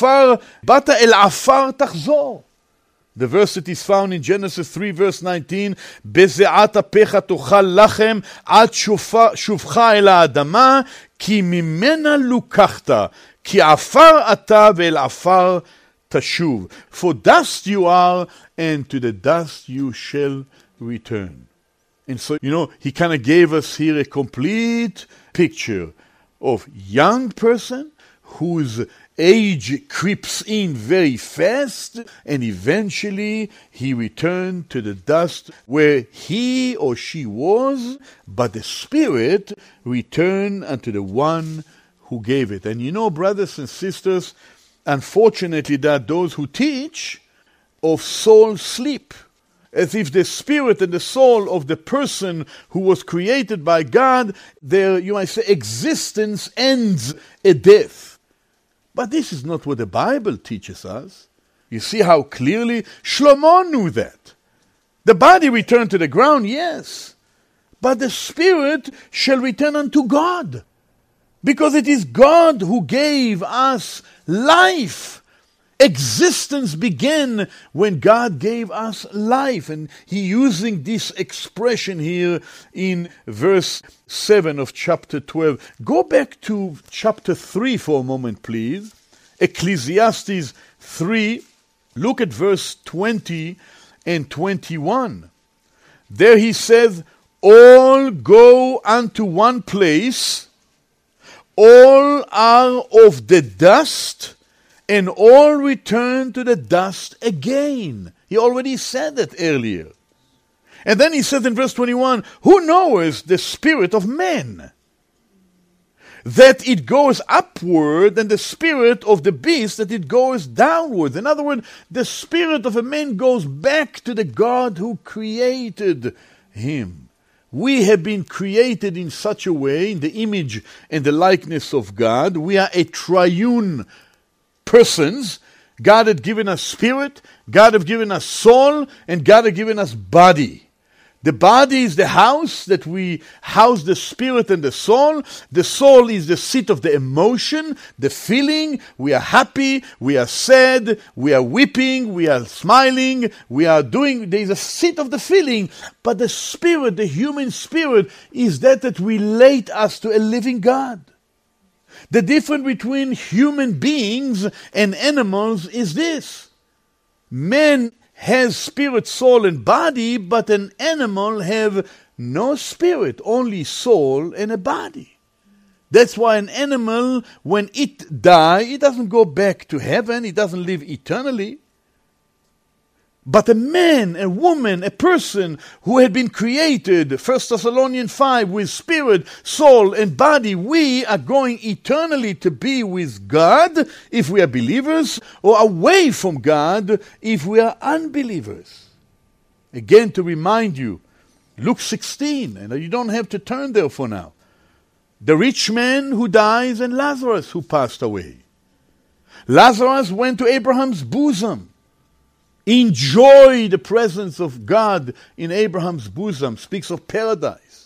el afar tachzor. The verse that is found in Genesis 3 verse 19, Beze'at apecha tochal lachem ad shuvcha el ha'adama, ki mimena lukachta, ki afar ata ve'el afar tashuv. For dust you are, and to the dust you shall return. And so, he kind of gave us here a complete picture of young person whose age creeps in very fast, and eventually he returned to the dust where he or she was, but the spirit returned unto the one who gave it. And brothers and sisters, unfortunately there are those who teach of soul sleep, as if the spirit and the soul of the person who was created by God, their, you might say, existence ends at death. But this is not what the Bible teaches us. You see how clearly Shlomo knew that. The body returned to the ground, yes, but the spirit shall return unto God, because it is God who gave us life. Existence began when God gave us life. And he using this expression here in verse 7 of chapter 12. Go back to chapter 3 for a moment, please. Ecclesiastes 3. Look at verse 20 and 21. There he says, all go unto one place, all are of the dust, and all return to the dust again. He already said that earlier. And then he says in verse 21, who knows the spirit of man? That it goes upward, and the spirit of the beast that it goes downward. In other words, the spirit of a man goes back to the God who created him. We have been created in such a way, in the image and the likeness of God. We are a triune persons. God had given us spirit, God had given us soul, and God had given us body. The body is the house that we house the spirit and the soul. The soul is the seat of the emotion, the feeling. We are happy, we are sad, we are weeping, we are smiling, there is a seat of the feeling. But the spirit, the human spirit, is that relate us to a living God. The difference between human beings and animals is this. Man has spirit, soul, and body, but an animal have no spirit, only soul and a body. That's why an animal, when it dies, it doesn't go back to heaven, it doesn't live eternally. But a man, a woman, a person who had been created, 1 Thessalonians 5, with spirit, soul, and body, we are going eternally to be with God if we are believers, or away from God if we are unbelievers. Again, to remind you, Luke 16, and you don't have to turn there for now. The rich man who dies and Lazarus who passed away. Lazarus went to Abraham's bosom. Enjoy the presence of God in Abraham's bosom. Speaks of paradise.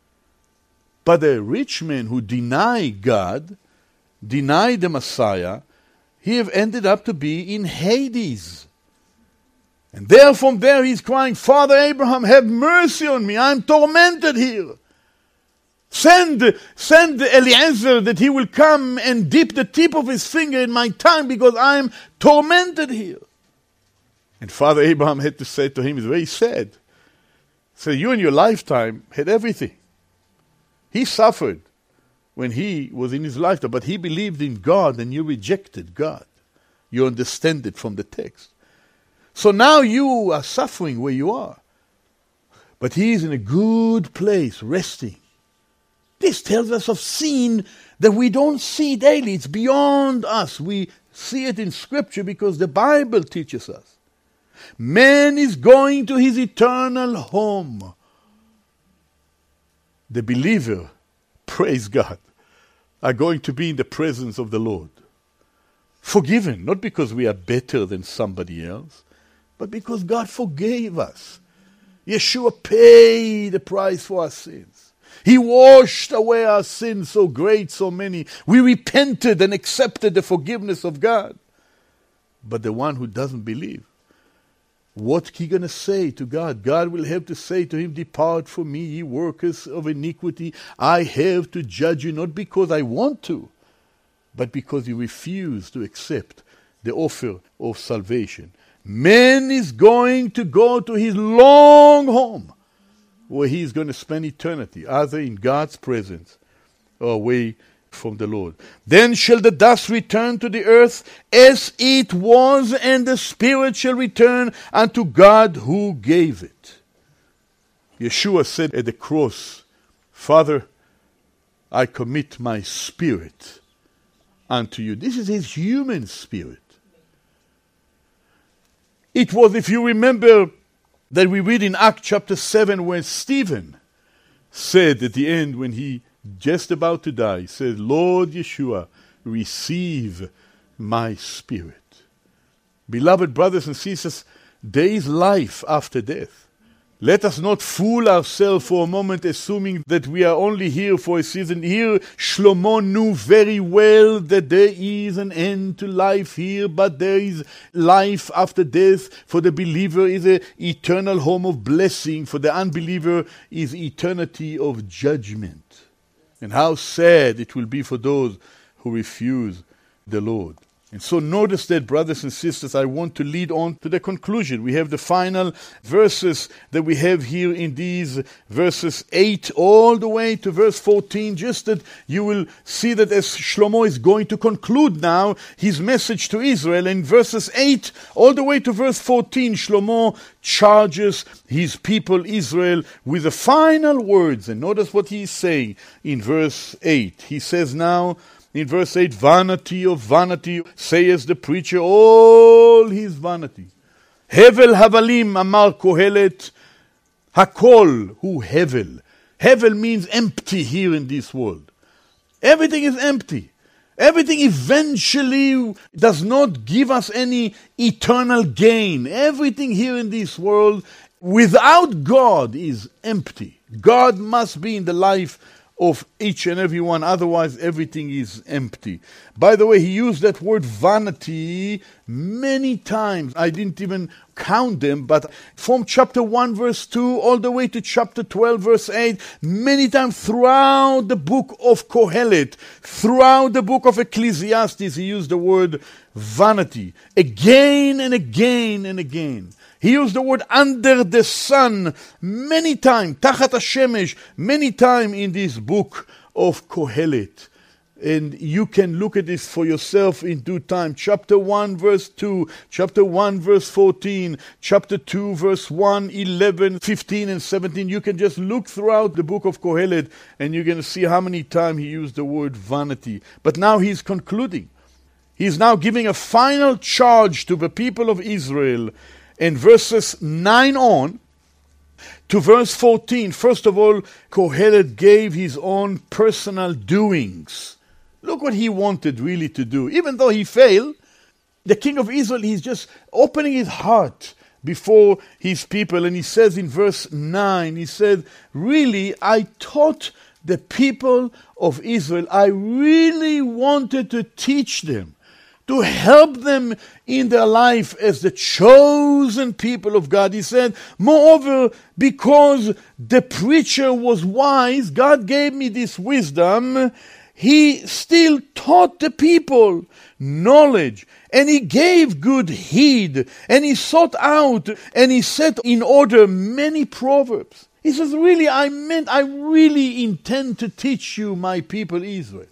But the rich man who denied God, denied the Messiah, he have ended up to be in Hades. And there from there he's crying, Father Abraham, have mercy on me. I'm tormented here. Send Eliezer that he will come and dip the tip of his finger in my tongue because I'm tormented here. And Father Abraham had to say to him, it's very sad. So you in your lifetime had everything. He suffered when he was in his lifetime, but he believed in God and you rejected God. You understand it from the text. So now you are suffering where you are. But he is in a good place, resting. This tells us of sin that we don't see daily. It's beyond us. We see it in Scripture because the Bible teaches us. Man is going to his eternal home. The believer, praise God, are going to be in the presence of the Lord. Forgiven, not because we are better than somebody else, but because God forgave us. Yeshua paid the price for our sins. He washed away our sins, so great, so many. We repented and accepted the forgiveness of God. But the one who doesn't believe, what's he going to say to God? God will have to say to him, "Depart from me, ye workers of iniquity. I have to judge you, not because I want to, but because you refuse to accept the offer of salvation." Man is going to go to his long home, where he is going to spend eternity, either in God's presence or away from the Lord. Then shall the dust return to the earth as it was, and the spirit shall return unto God who gave it. Yeshua said at the cross, "Father, I commit my spirit unto you." This is his human spirit. It was, if you remember, that we read in Acts chapter 7, where Stephen said at the end, when he just about to die, he said, "Lord Yeshua, receive my spirit." Beloved brothers and sisters, there is life after death. Let us not fool ourselves for a moment, assuming that we are only here for a season. Here, Shlomo knew very well that there is an end to life here, but there is life after death. For the believer is an eternal home of blessing. For the unbeliever is eternity of judgment. And how sad it will be for those who refuse the Lord. And so notice that, brothers and sisters, I want to lead on to the conclusion. We have the final verses that we have here in these verses 8 all the way to verse 14, just that you will see that as Shlomo is going to conclude now his message to Israel, in verses 8 all the way to verse 14, Shlomo charges his people Israel with the final words. And notice what he is saying in verse 8. He says now, in verse 8, "Vanity of vanity, says the preacher, all his vanity. Hevel havalim, amar Kohelet, hakol hu hevel." Hevel means empty here in this world. Everything is empty. Everything eventually does not give us any eternal gain. Everything here in this world, without God, is empty. God must be in the life of each and every one, otherwise everything is empty. By the way, he used that word vanity many times. I didn't even count them, but from chapter 1 verse 2 all the way to chapter 12 verse 8, many times throughout the book of Kohelet, throughout the book of Ecclesiastes, he used the word vanity again and again and again. He used the word under the sun many times, tachat hashemesh, many times in this book of Kohelet. And you can look at this for yourself in due time. Chapter 1 verse 2, chapter 1 verse 14, chapter 2 verse 1, 11, 15 and 17. You can just look throughout the book of Kohelet and you're going to see how many times he used the word vanity. But now he's concluding. He's now giving a final charge to the people of Israel. In verses 9 on to verse 14, first of all, Kohelet gave his own personal doings. Look what he wanted really to do. Even though he failed, the king of Israel, he's just opening his heart before his people. And he says in verse 9, he said, "Really, I taught the people of Israel. I really wanted to teach them, to help them in their life as the chosen people of God." He said, "Moreover, because the preacher was wise, God gave me this wisdom. He still taught the people knowledge, and he gave good heed, and he sought out, and he set in order many proverbs." He says, really, I really intend to teach you, my people Israel.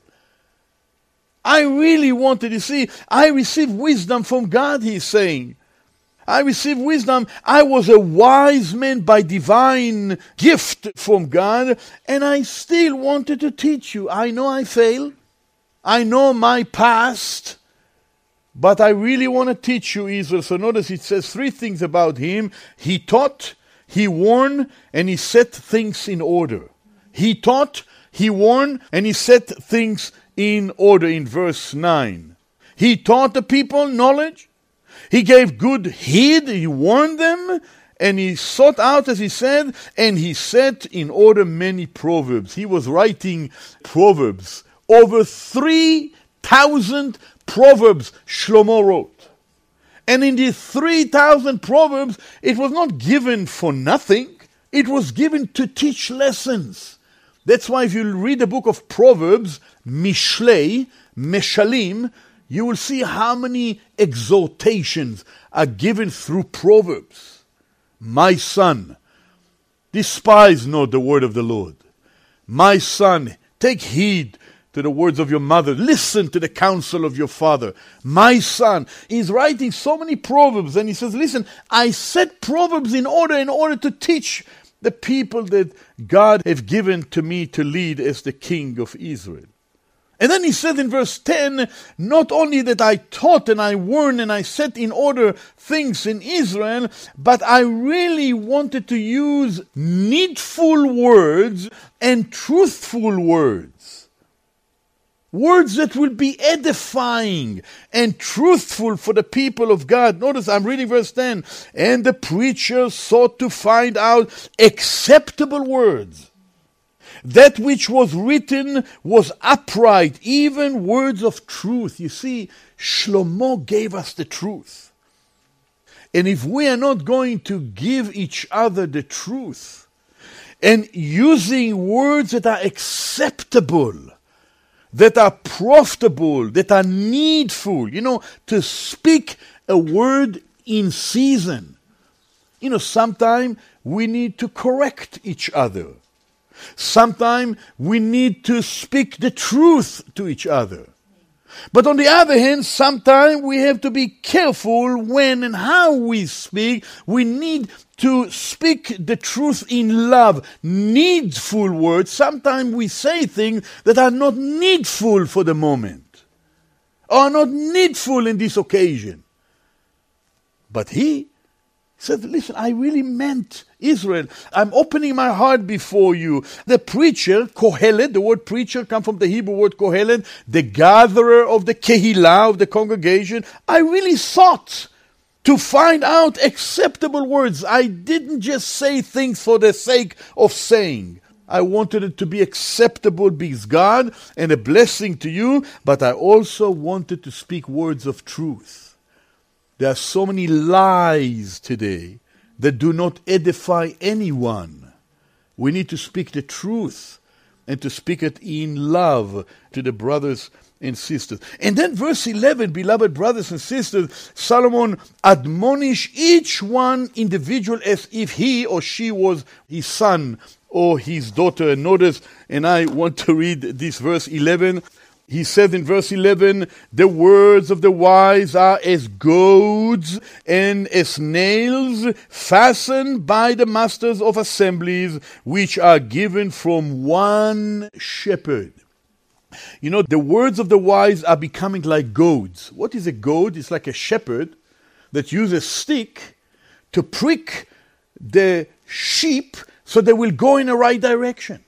I really wanted to see. I received wisdom from God, he's saying. I received wisdom. I was a wise man by divine gift from God, and I still wanted to teach you. I know I failed. I know my past. But I really want to teach you Israel. So notice it says three things about him. He taught, he warned, and he set things in order. He taught, he warned, and he set things in order in verse 9. He taught the people knowledge. He gave good heed. He warned them. And he sought out, as he said, and he set in order many proverbs. He was writing proverbs. Over 3,000 proverbs Shlomo wrote. And in these 3,000 proverbs, it was not given for nothing. It was given to teach lessons. That's why if you read the book of Proverbs, Mishlei, Meshalim, you will see how many exhortations are given through Proverbs. My son, despise not the word of the Lord. My son, take heed to the words of your mother. Listen to the counsel of your father. My son. He's writing so many proverbs, and he says, listen, I set proverbs in order to teach the people that God have given to me to lead as the king of Israel. And then he said in verse 10, not only that I taught and I warned and I set in order things in Israel, but I really wanted to use needful words and truthful words. Words that will be edifying and truthful for the people of God. Notice I'm reading verse 10. And the preacher sought to find out acceptable words. That which was written was upright, even words of truth. You see, Shlomo gave us the truth. And if we are not going to give each other the truth, and using words that are acceptable, that are profitable, that are needful, to speak a word in season. Sometimes we need to correct each other. Sometimes we need to speak the truth to each other. But on the other hand, sometimes we have to be careful when and how we speak. We need to speak the truth in love. Needful words. Sometimes we say things that are not needful for the moment, or not needful in this occasion. But he said, listen, I really meant Israel. I'm opening my heart before you. The preacher, Kohelet, the word preacher comes from the Hebrew word Kohelet, the gatherer of the Kehillah, of the congregation. I really sought to find out acceptable words. I didn't just say things for the sake of saying. I wanted it to be acceptable because God and a blessing to you, but I also wanted to speak words of truth. There are so many lies today that do not edify anyone. We need to speak the truth and to speak it in love to the brothers and sisters. And then verse 11, beloved brothers and sisters, Solomon admonished each one individual as if he or she was his son or his daughter. And notice, and I want to read this verse 11. He said in verse 11, the words of the wise are as goads and as nails fastened by the masters of assemblies, which are given from one shepherd. The words of the wise are becoming like goads. What is a goad? It's like a shepherd that uses a stick to prick the sheep so they will go in the right direction.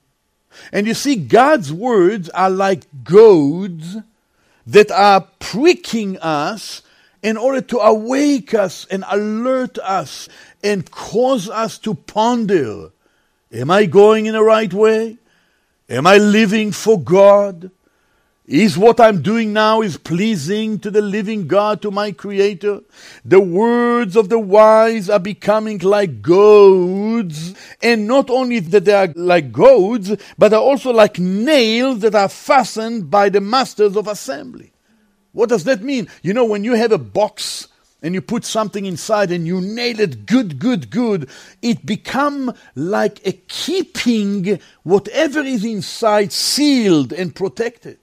And you see, God's words are like goads that are pricking us in order to awake us and alert us and cause us to ponder. Am I going in the right way? Am I living for God? Is what I'm doing now is pleasing to the living God, to my Creator? The words of the wise are becoming like goads, and not only that they are like goads, but they're also like nails that are fastened by the masters of assembly. What does that mean? When you have a box and you put something inside and you nail it good, it become like a keeping whatever is inside sealed and protected.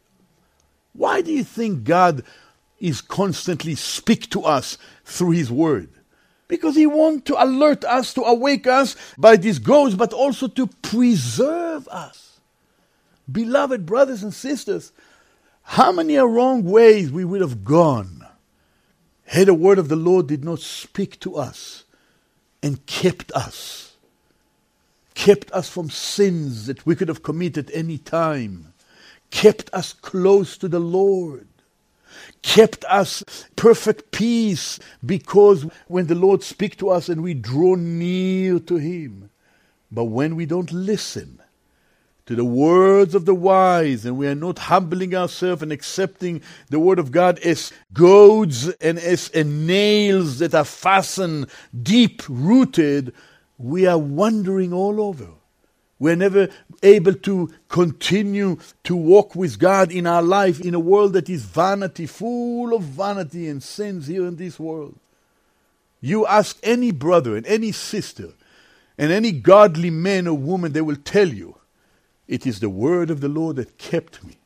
Why do you think God is constantly speak to us through His Word? Because He wants to alert us, to awake us by these goads, but also to preserve us. Beloved brothers and sisters, how many wrong ways we would have gone had the word of the Lord did not speak to us and kept us from sins that we could have committed any time, kept us close to the Lord, kept us perfect peace, because when the Lord speaks to us and we draw near to Him, but when we don't listen to the words of the wise and we are not humbling ourselves and accepting the word of God as goads and as nails that are fastened, deep-rooted, we are wandering all over. We're never able to continue to walk with God in our life in a world that is vanity, full of vanity and sins here in this world. You ask any brother and any sister and any godly man or woman, they will tell you, it is the word of the Lord that kept me.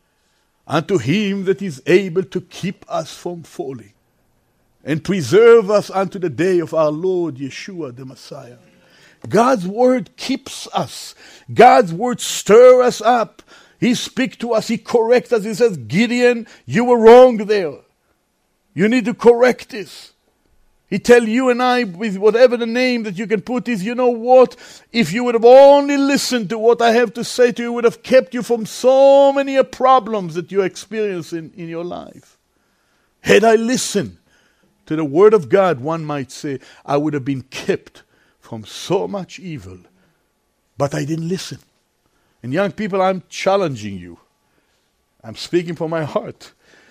Unto Him that is able to keep us from falling and preserve us unto the day of our Lord Yeshua the Messiah. God's word keeps us. God's word stirs us up. He speaks to us. He corrects us. He says, Gideon, you were wrong there. You need to correct this. He tells you and I, with whatever the name that you can put is, you know what? If you would have only listened to what I have to say to you, it would have kept you from so many problems that you experience in your life. Had I listened to the word of God, one might say, I would have been kept from so much evil. But I didn't listen. And young people, I'm challenging you. I'm speaking from my heart.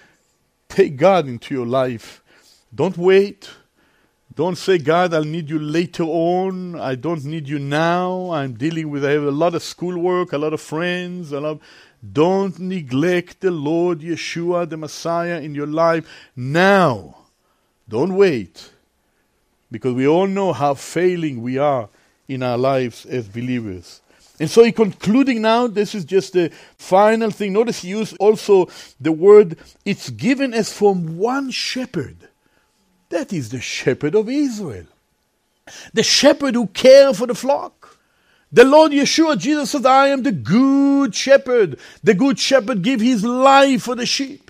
Take God into your life. Don't wait. Don't say, God, I'll need you later on. I don't need you now. I have a lot of schoolwork, a lot of friends. Don't neglect the Lord Yeshua, the Messiah, in your life now. Don't wait. Because we all know how failing we are in our lives as believers. And so he's concluding now, this is just the final thing. Notice he used also the word, it's given as from one shepherd. That is the shepherd of Israel. The shepherd who cares for the flock. The Lord Yeshua, Jesus says, I am the good shepherd. The good shepherd gives his life for the sheep.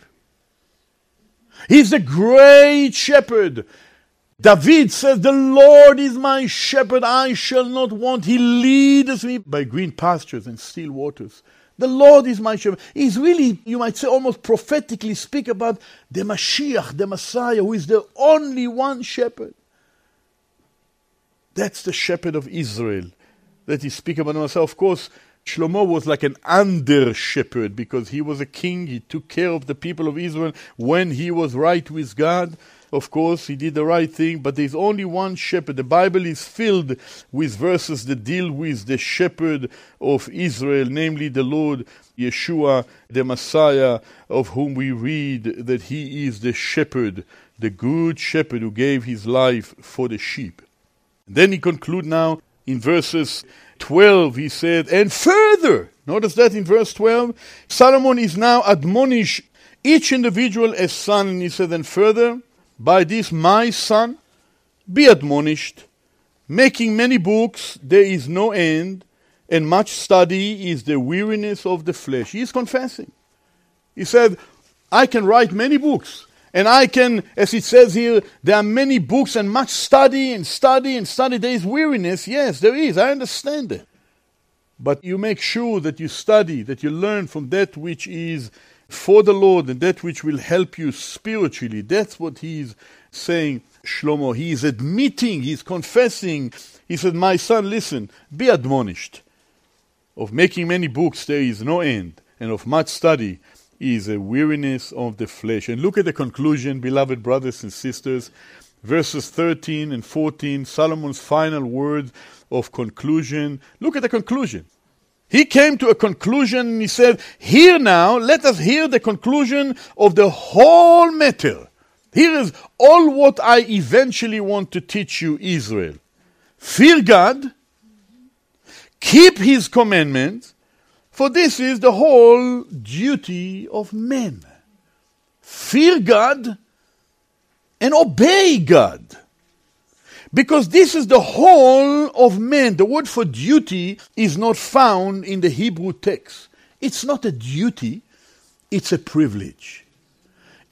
He's the great shepherd. David says, the Lord is my shepherd, I shall not want. He leadeth me by green pastures and still waters. The Lord is my shepherd. He's really, you might say, almost prophetically speak about the Mashiach, the Messiah, who is the only one shepherd. That's the shepherd of Israel that he speaks about himself. Of course, Shlomo was like an under-shepherd because he was a king. He took care of the people of Israel when he was right with God. Of course, he did the right thing, but there's only one shepherd. The Bible is filled with verses that deal with the shepherd of Israel, namely the Lord Yeshua, the Messiah, of whom we read that he is the shepherd, the good shepherd who gave his life for the sheep. Then he concludes now in verses 12, he said, and further, notice that in verse 12, Solomon is now admonished each individual as son, and he said, and further, by this my son, be admonished, making many books there is no end, and much study is the weariness of the flesh. He is confessing. He said, I can write many books, and I can, as it says here, there are many books and much study and study and study. There is weariness. Yes, there is. I understand it. But you make sure that you study, that you learn from that which is for the Lord and that which will help you spiritually. That's what he's saying, Shlomo. He is admitting, he's confessing. He said, my son, listen, be admonished. Of making many books there is no end, and of much study is a weariness of the flesh. And look at the conclusion, beloved brothers and sisters. Verses 13 and 14, Solomon's final word of conclusion. Look at the conclusion. He came to a conclusion and he said, here now, let us hear the conclusion of the whole matter. Here is all what I eventually want to teach you, Israel. Fear God, keep his commandments, for this is the whole duty of men. Fear God and obey God. Because this is the whole of man. The word for duty is not found in the Hebrew text. It's not a duty, it's a privilege.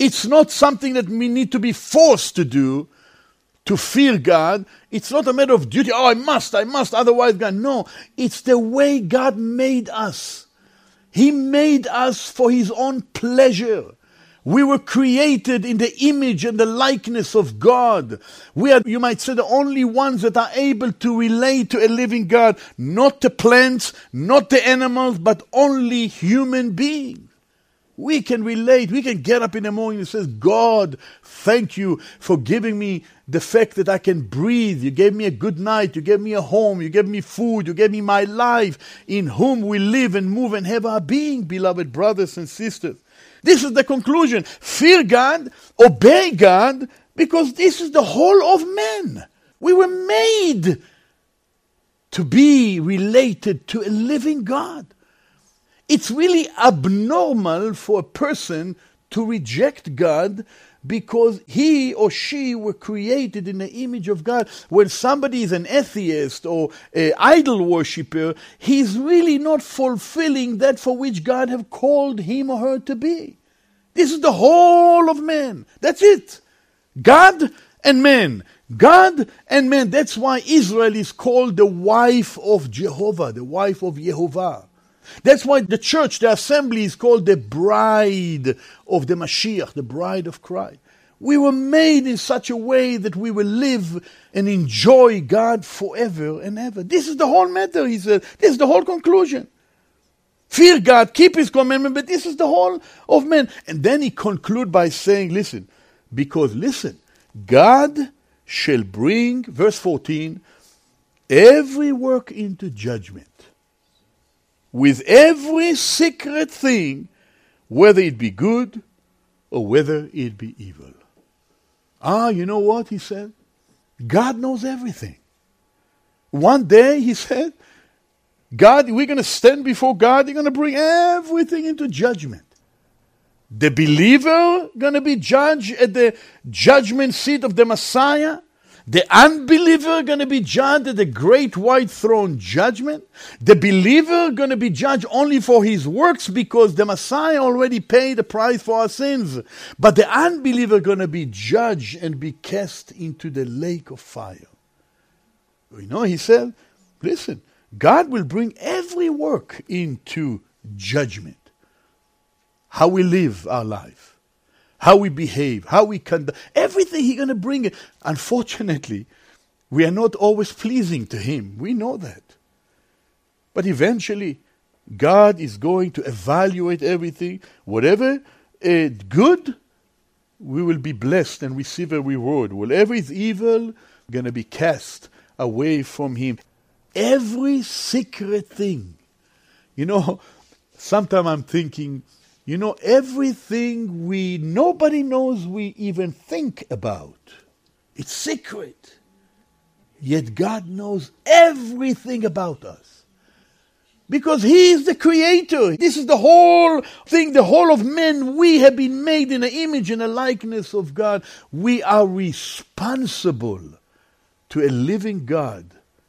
It's not something that we need to be forced to do, to fear God. It's not a matter of duty. Oh, I must, otherwise God. No, it's the way God made us. He made us for His own pleasure. We were created in the image and the likeness of God. We are, you might say, the only ones that are able to relate to a living God. Not the plants, not the animals, but only human beings. We can relate. We can get up in the morning and say, God, thank you for giving me the fact that I can breathe. You gave me a good night. You gave me a home. You gave me food. You gave me my life, in whom we live and move and have our being, beloved brothers and sisters. This is the conclusion. Fear God, obey God, because this is the whole of man. We were made to be related to a living God. It's really abnormal for a person to reject God because he or she were created in the image of God. When somebody is an atheist or an idol worshipper, he's really not fulfilling that for which God have called him or her to be. This is the whole of man. That's it. God and man. God and man. That's why Israel is called the wife of Jehovah, the wife of Yehovah. That's why the church, the assembly, is called the bride of the Mashiach, the bride of Christ. We were made in such a way that we will live and enjoy God forever and ever. This is the whole matter, he said. This is the whole conclusion. Fear God, keep His commandment, but this is the whole of man. And then he concludes by saying, listen, God shall bring, verse 14, every work into judgment, with every secret thing, whether it be good or whether it be evil. You know what he said? God knows everything. One day he said, God, we're going to stand before God, He's going to bring everything into judgment. The believer going to be judged at the judgment seat of the Messiah. The unbeliever going to be judged at the great white throne judgment. The believer going to be judged only for his works because the Messiah already paid the price for our sins. But the unbeliever going to be judged and be cast into the lake of fire. You know, he said, listen, God will bring every work into judgment. How we live our life. How we behave, how we conduct, everything He's going to bring it. Unfortunately, we are not always pleasing to Him. We know that. But eventually, God is going to evaluate everything. Whatever is good, we will be blessed and receive a reward. Whatever is evil, going to be cast away from Him. Every secret thing. You know, sometimes I'm thinking, you know, everything nobody knows we even think about. It's secret. Yet God knows everything about us. Because He is the Creator. This is the whole thing, the whole of men. We have been made in the image and the likeness of God. We are responsible to a living God.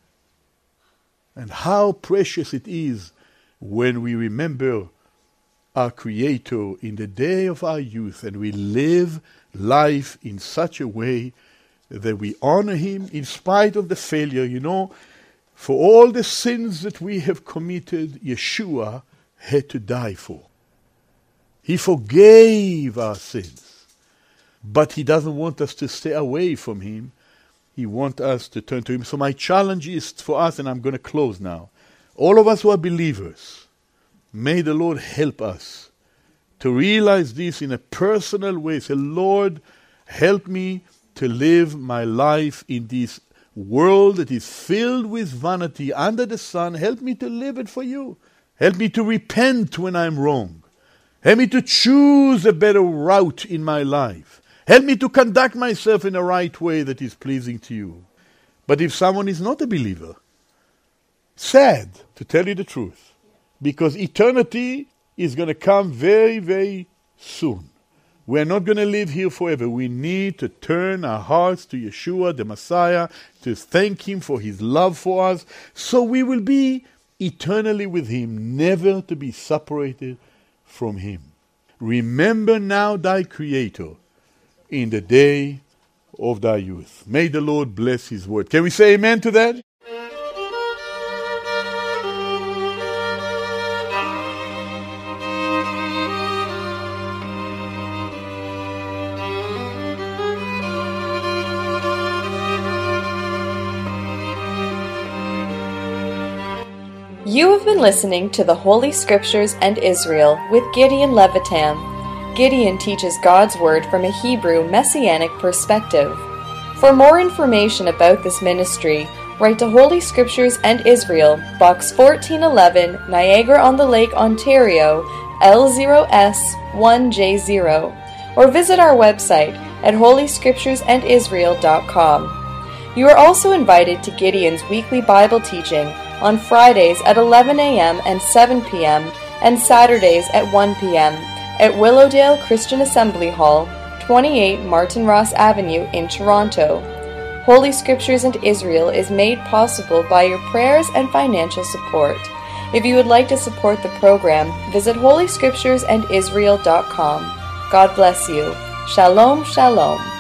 And how precious it is when we remember our Creator in the day of our youth, and we live life in such a way that we honor Him in spite of the failure. You know, for all the sins that we have committed, Yeshua had to die for. He forgave our sins. But He doesn't want us to stay away from Him. He wants us to turn to Him. So my challenge is for us, and I'm going to close now. All of us who are believers, may the Lord help us to realize this in a personal way. Say, Lord, help me to live my life in this world that is filled with vanity under the sun. Help me to live it for You. Help me to repent when I'm wrong. Help me to choose a better route in my life. Help me to conduct myself in the right way that is pleasing to You. But if someone is not a believer, sad, to tell you the truth, because eternity is going to come very, very soon. We are not going to live here forever. We need to turn our hearts to Yeshua, the Messiah, to thank Him for His love for us, so we will be eternally with Him, never to be separated from Him. Remember now thy Creator in the day of thy youth. May the Lord bless his word. Can we say amen to that? You have been listening to the Holy Scriptures and Israel with Gideon Levitam. Gideon teaches God's Word from a Hebrew Messianic perspective. For more information about this ministry, write to Holy Scriptures and Israel, Box 1411, Niagara-on-the-Lake, Ontario, L0S1J0, or visit our website at holyscripturesandisrael.com. You are also invited to Gideon's weekly Bible teaching on Fridays at 11 a.m. and 7 p.m. and Saturdays at 1 p.m. at Willowdale Christian Assembly Hall, 28 Martin Ross Avenue in Toronto. Holy Scriptures and Israel is made possible by your prayers and financial support. If you would like to support the program, visit holyscripturesandisrael.com. God bless you. Shalom, shalom.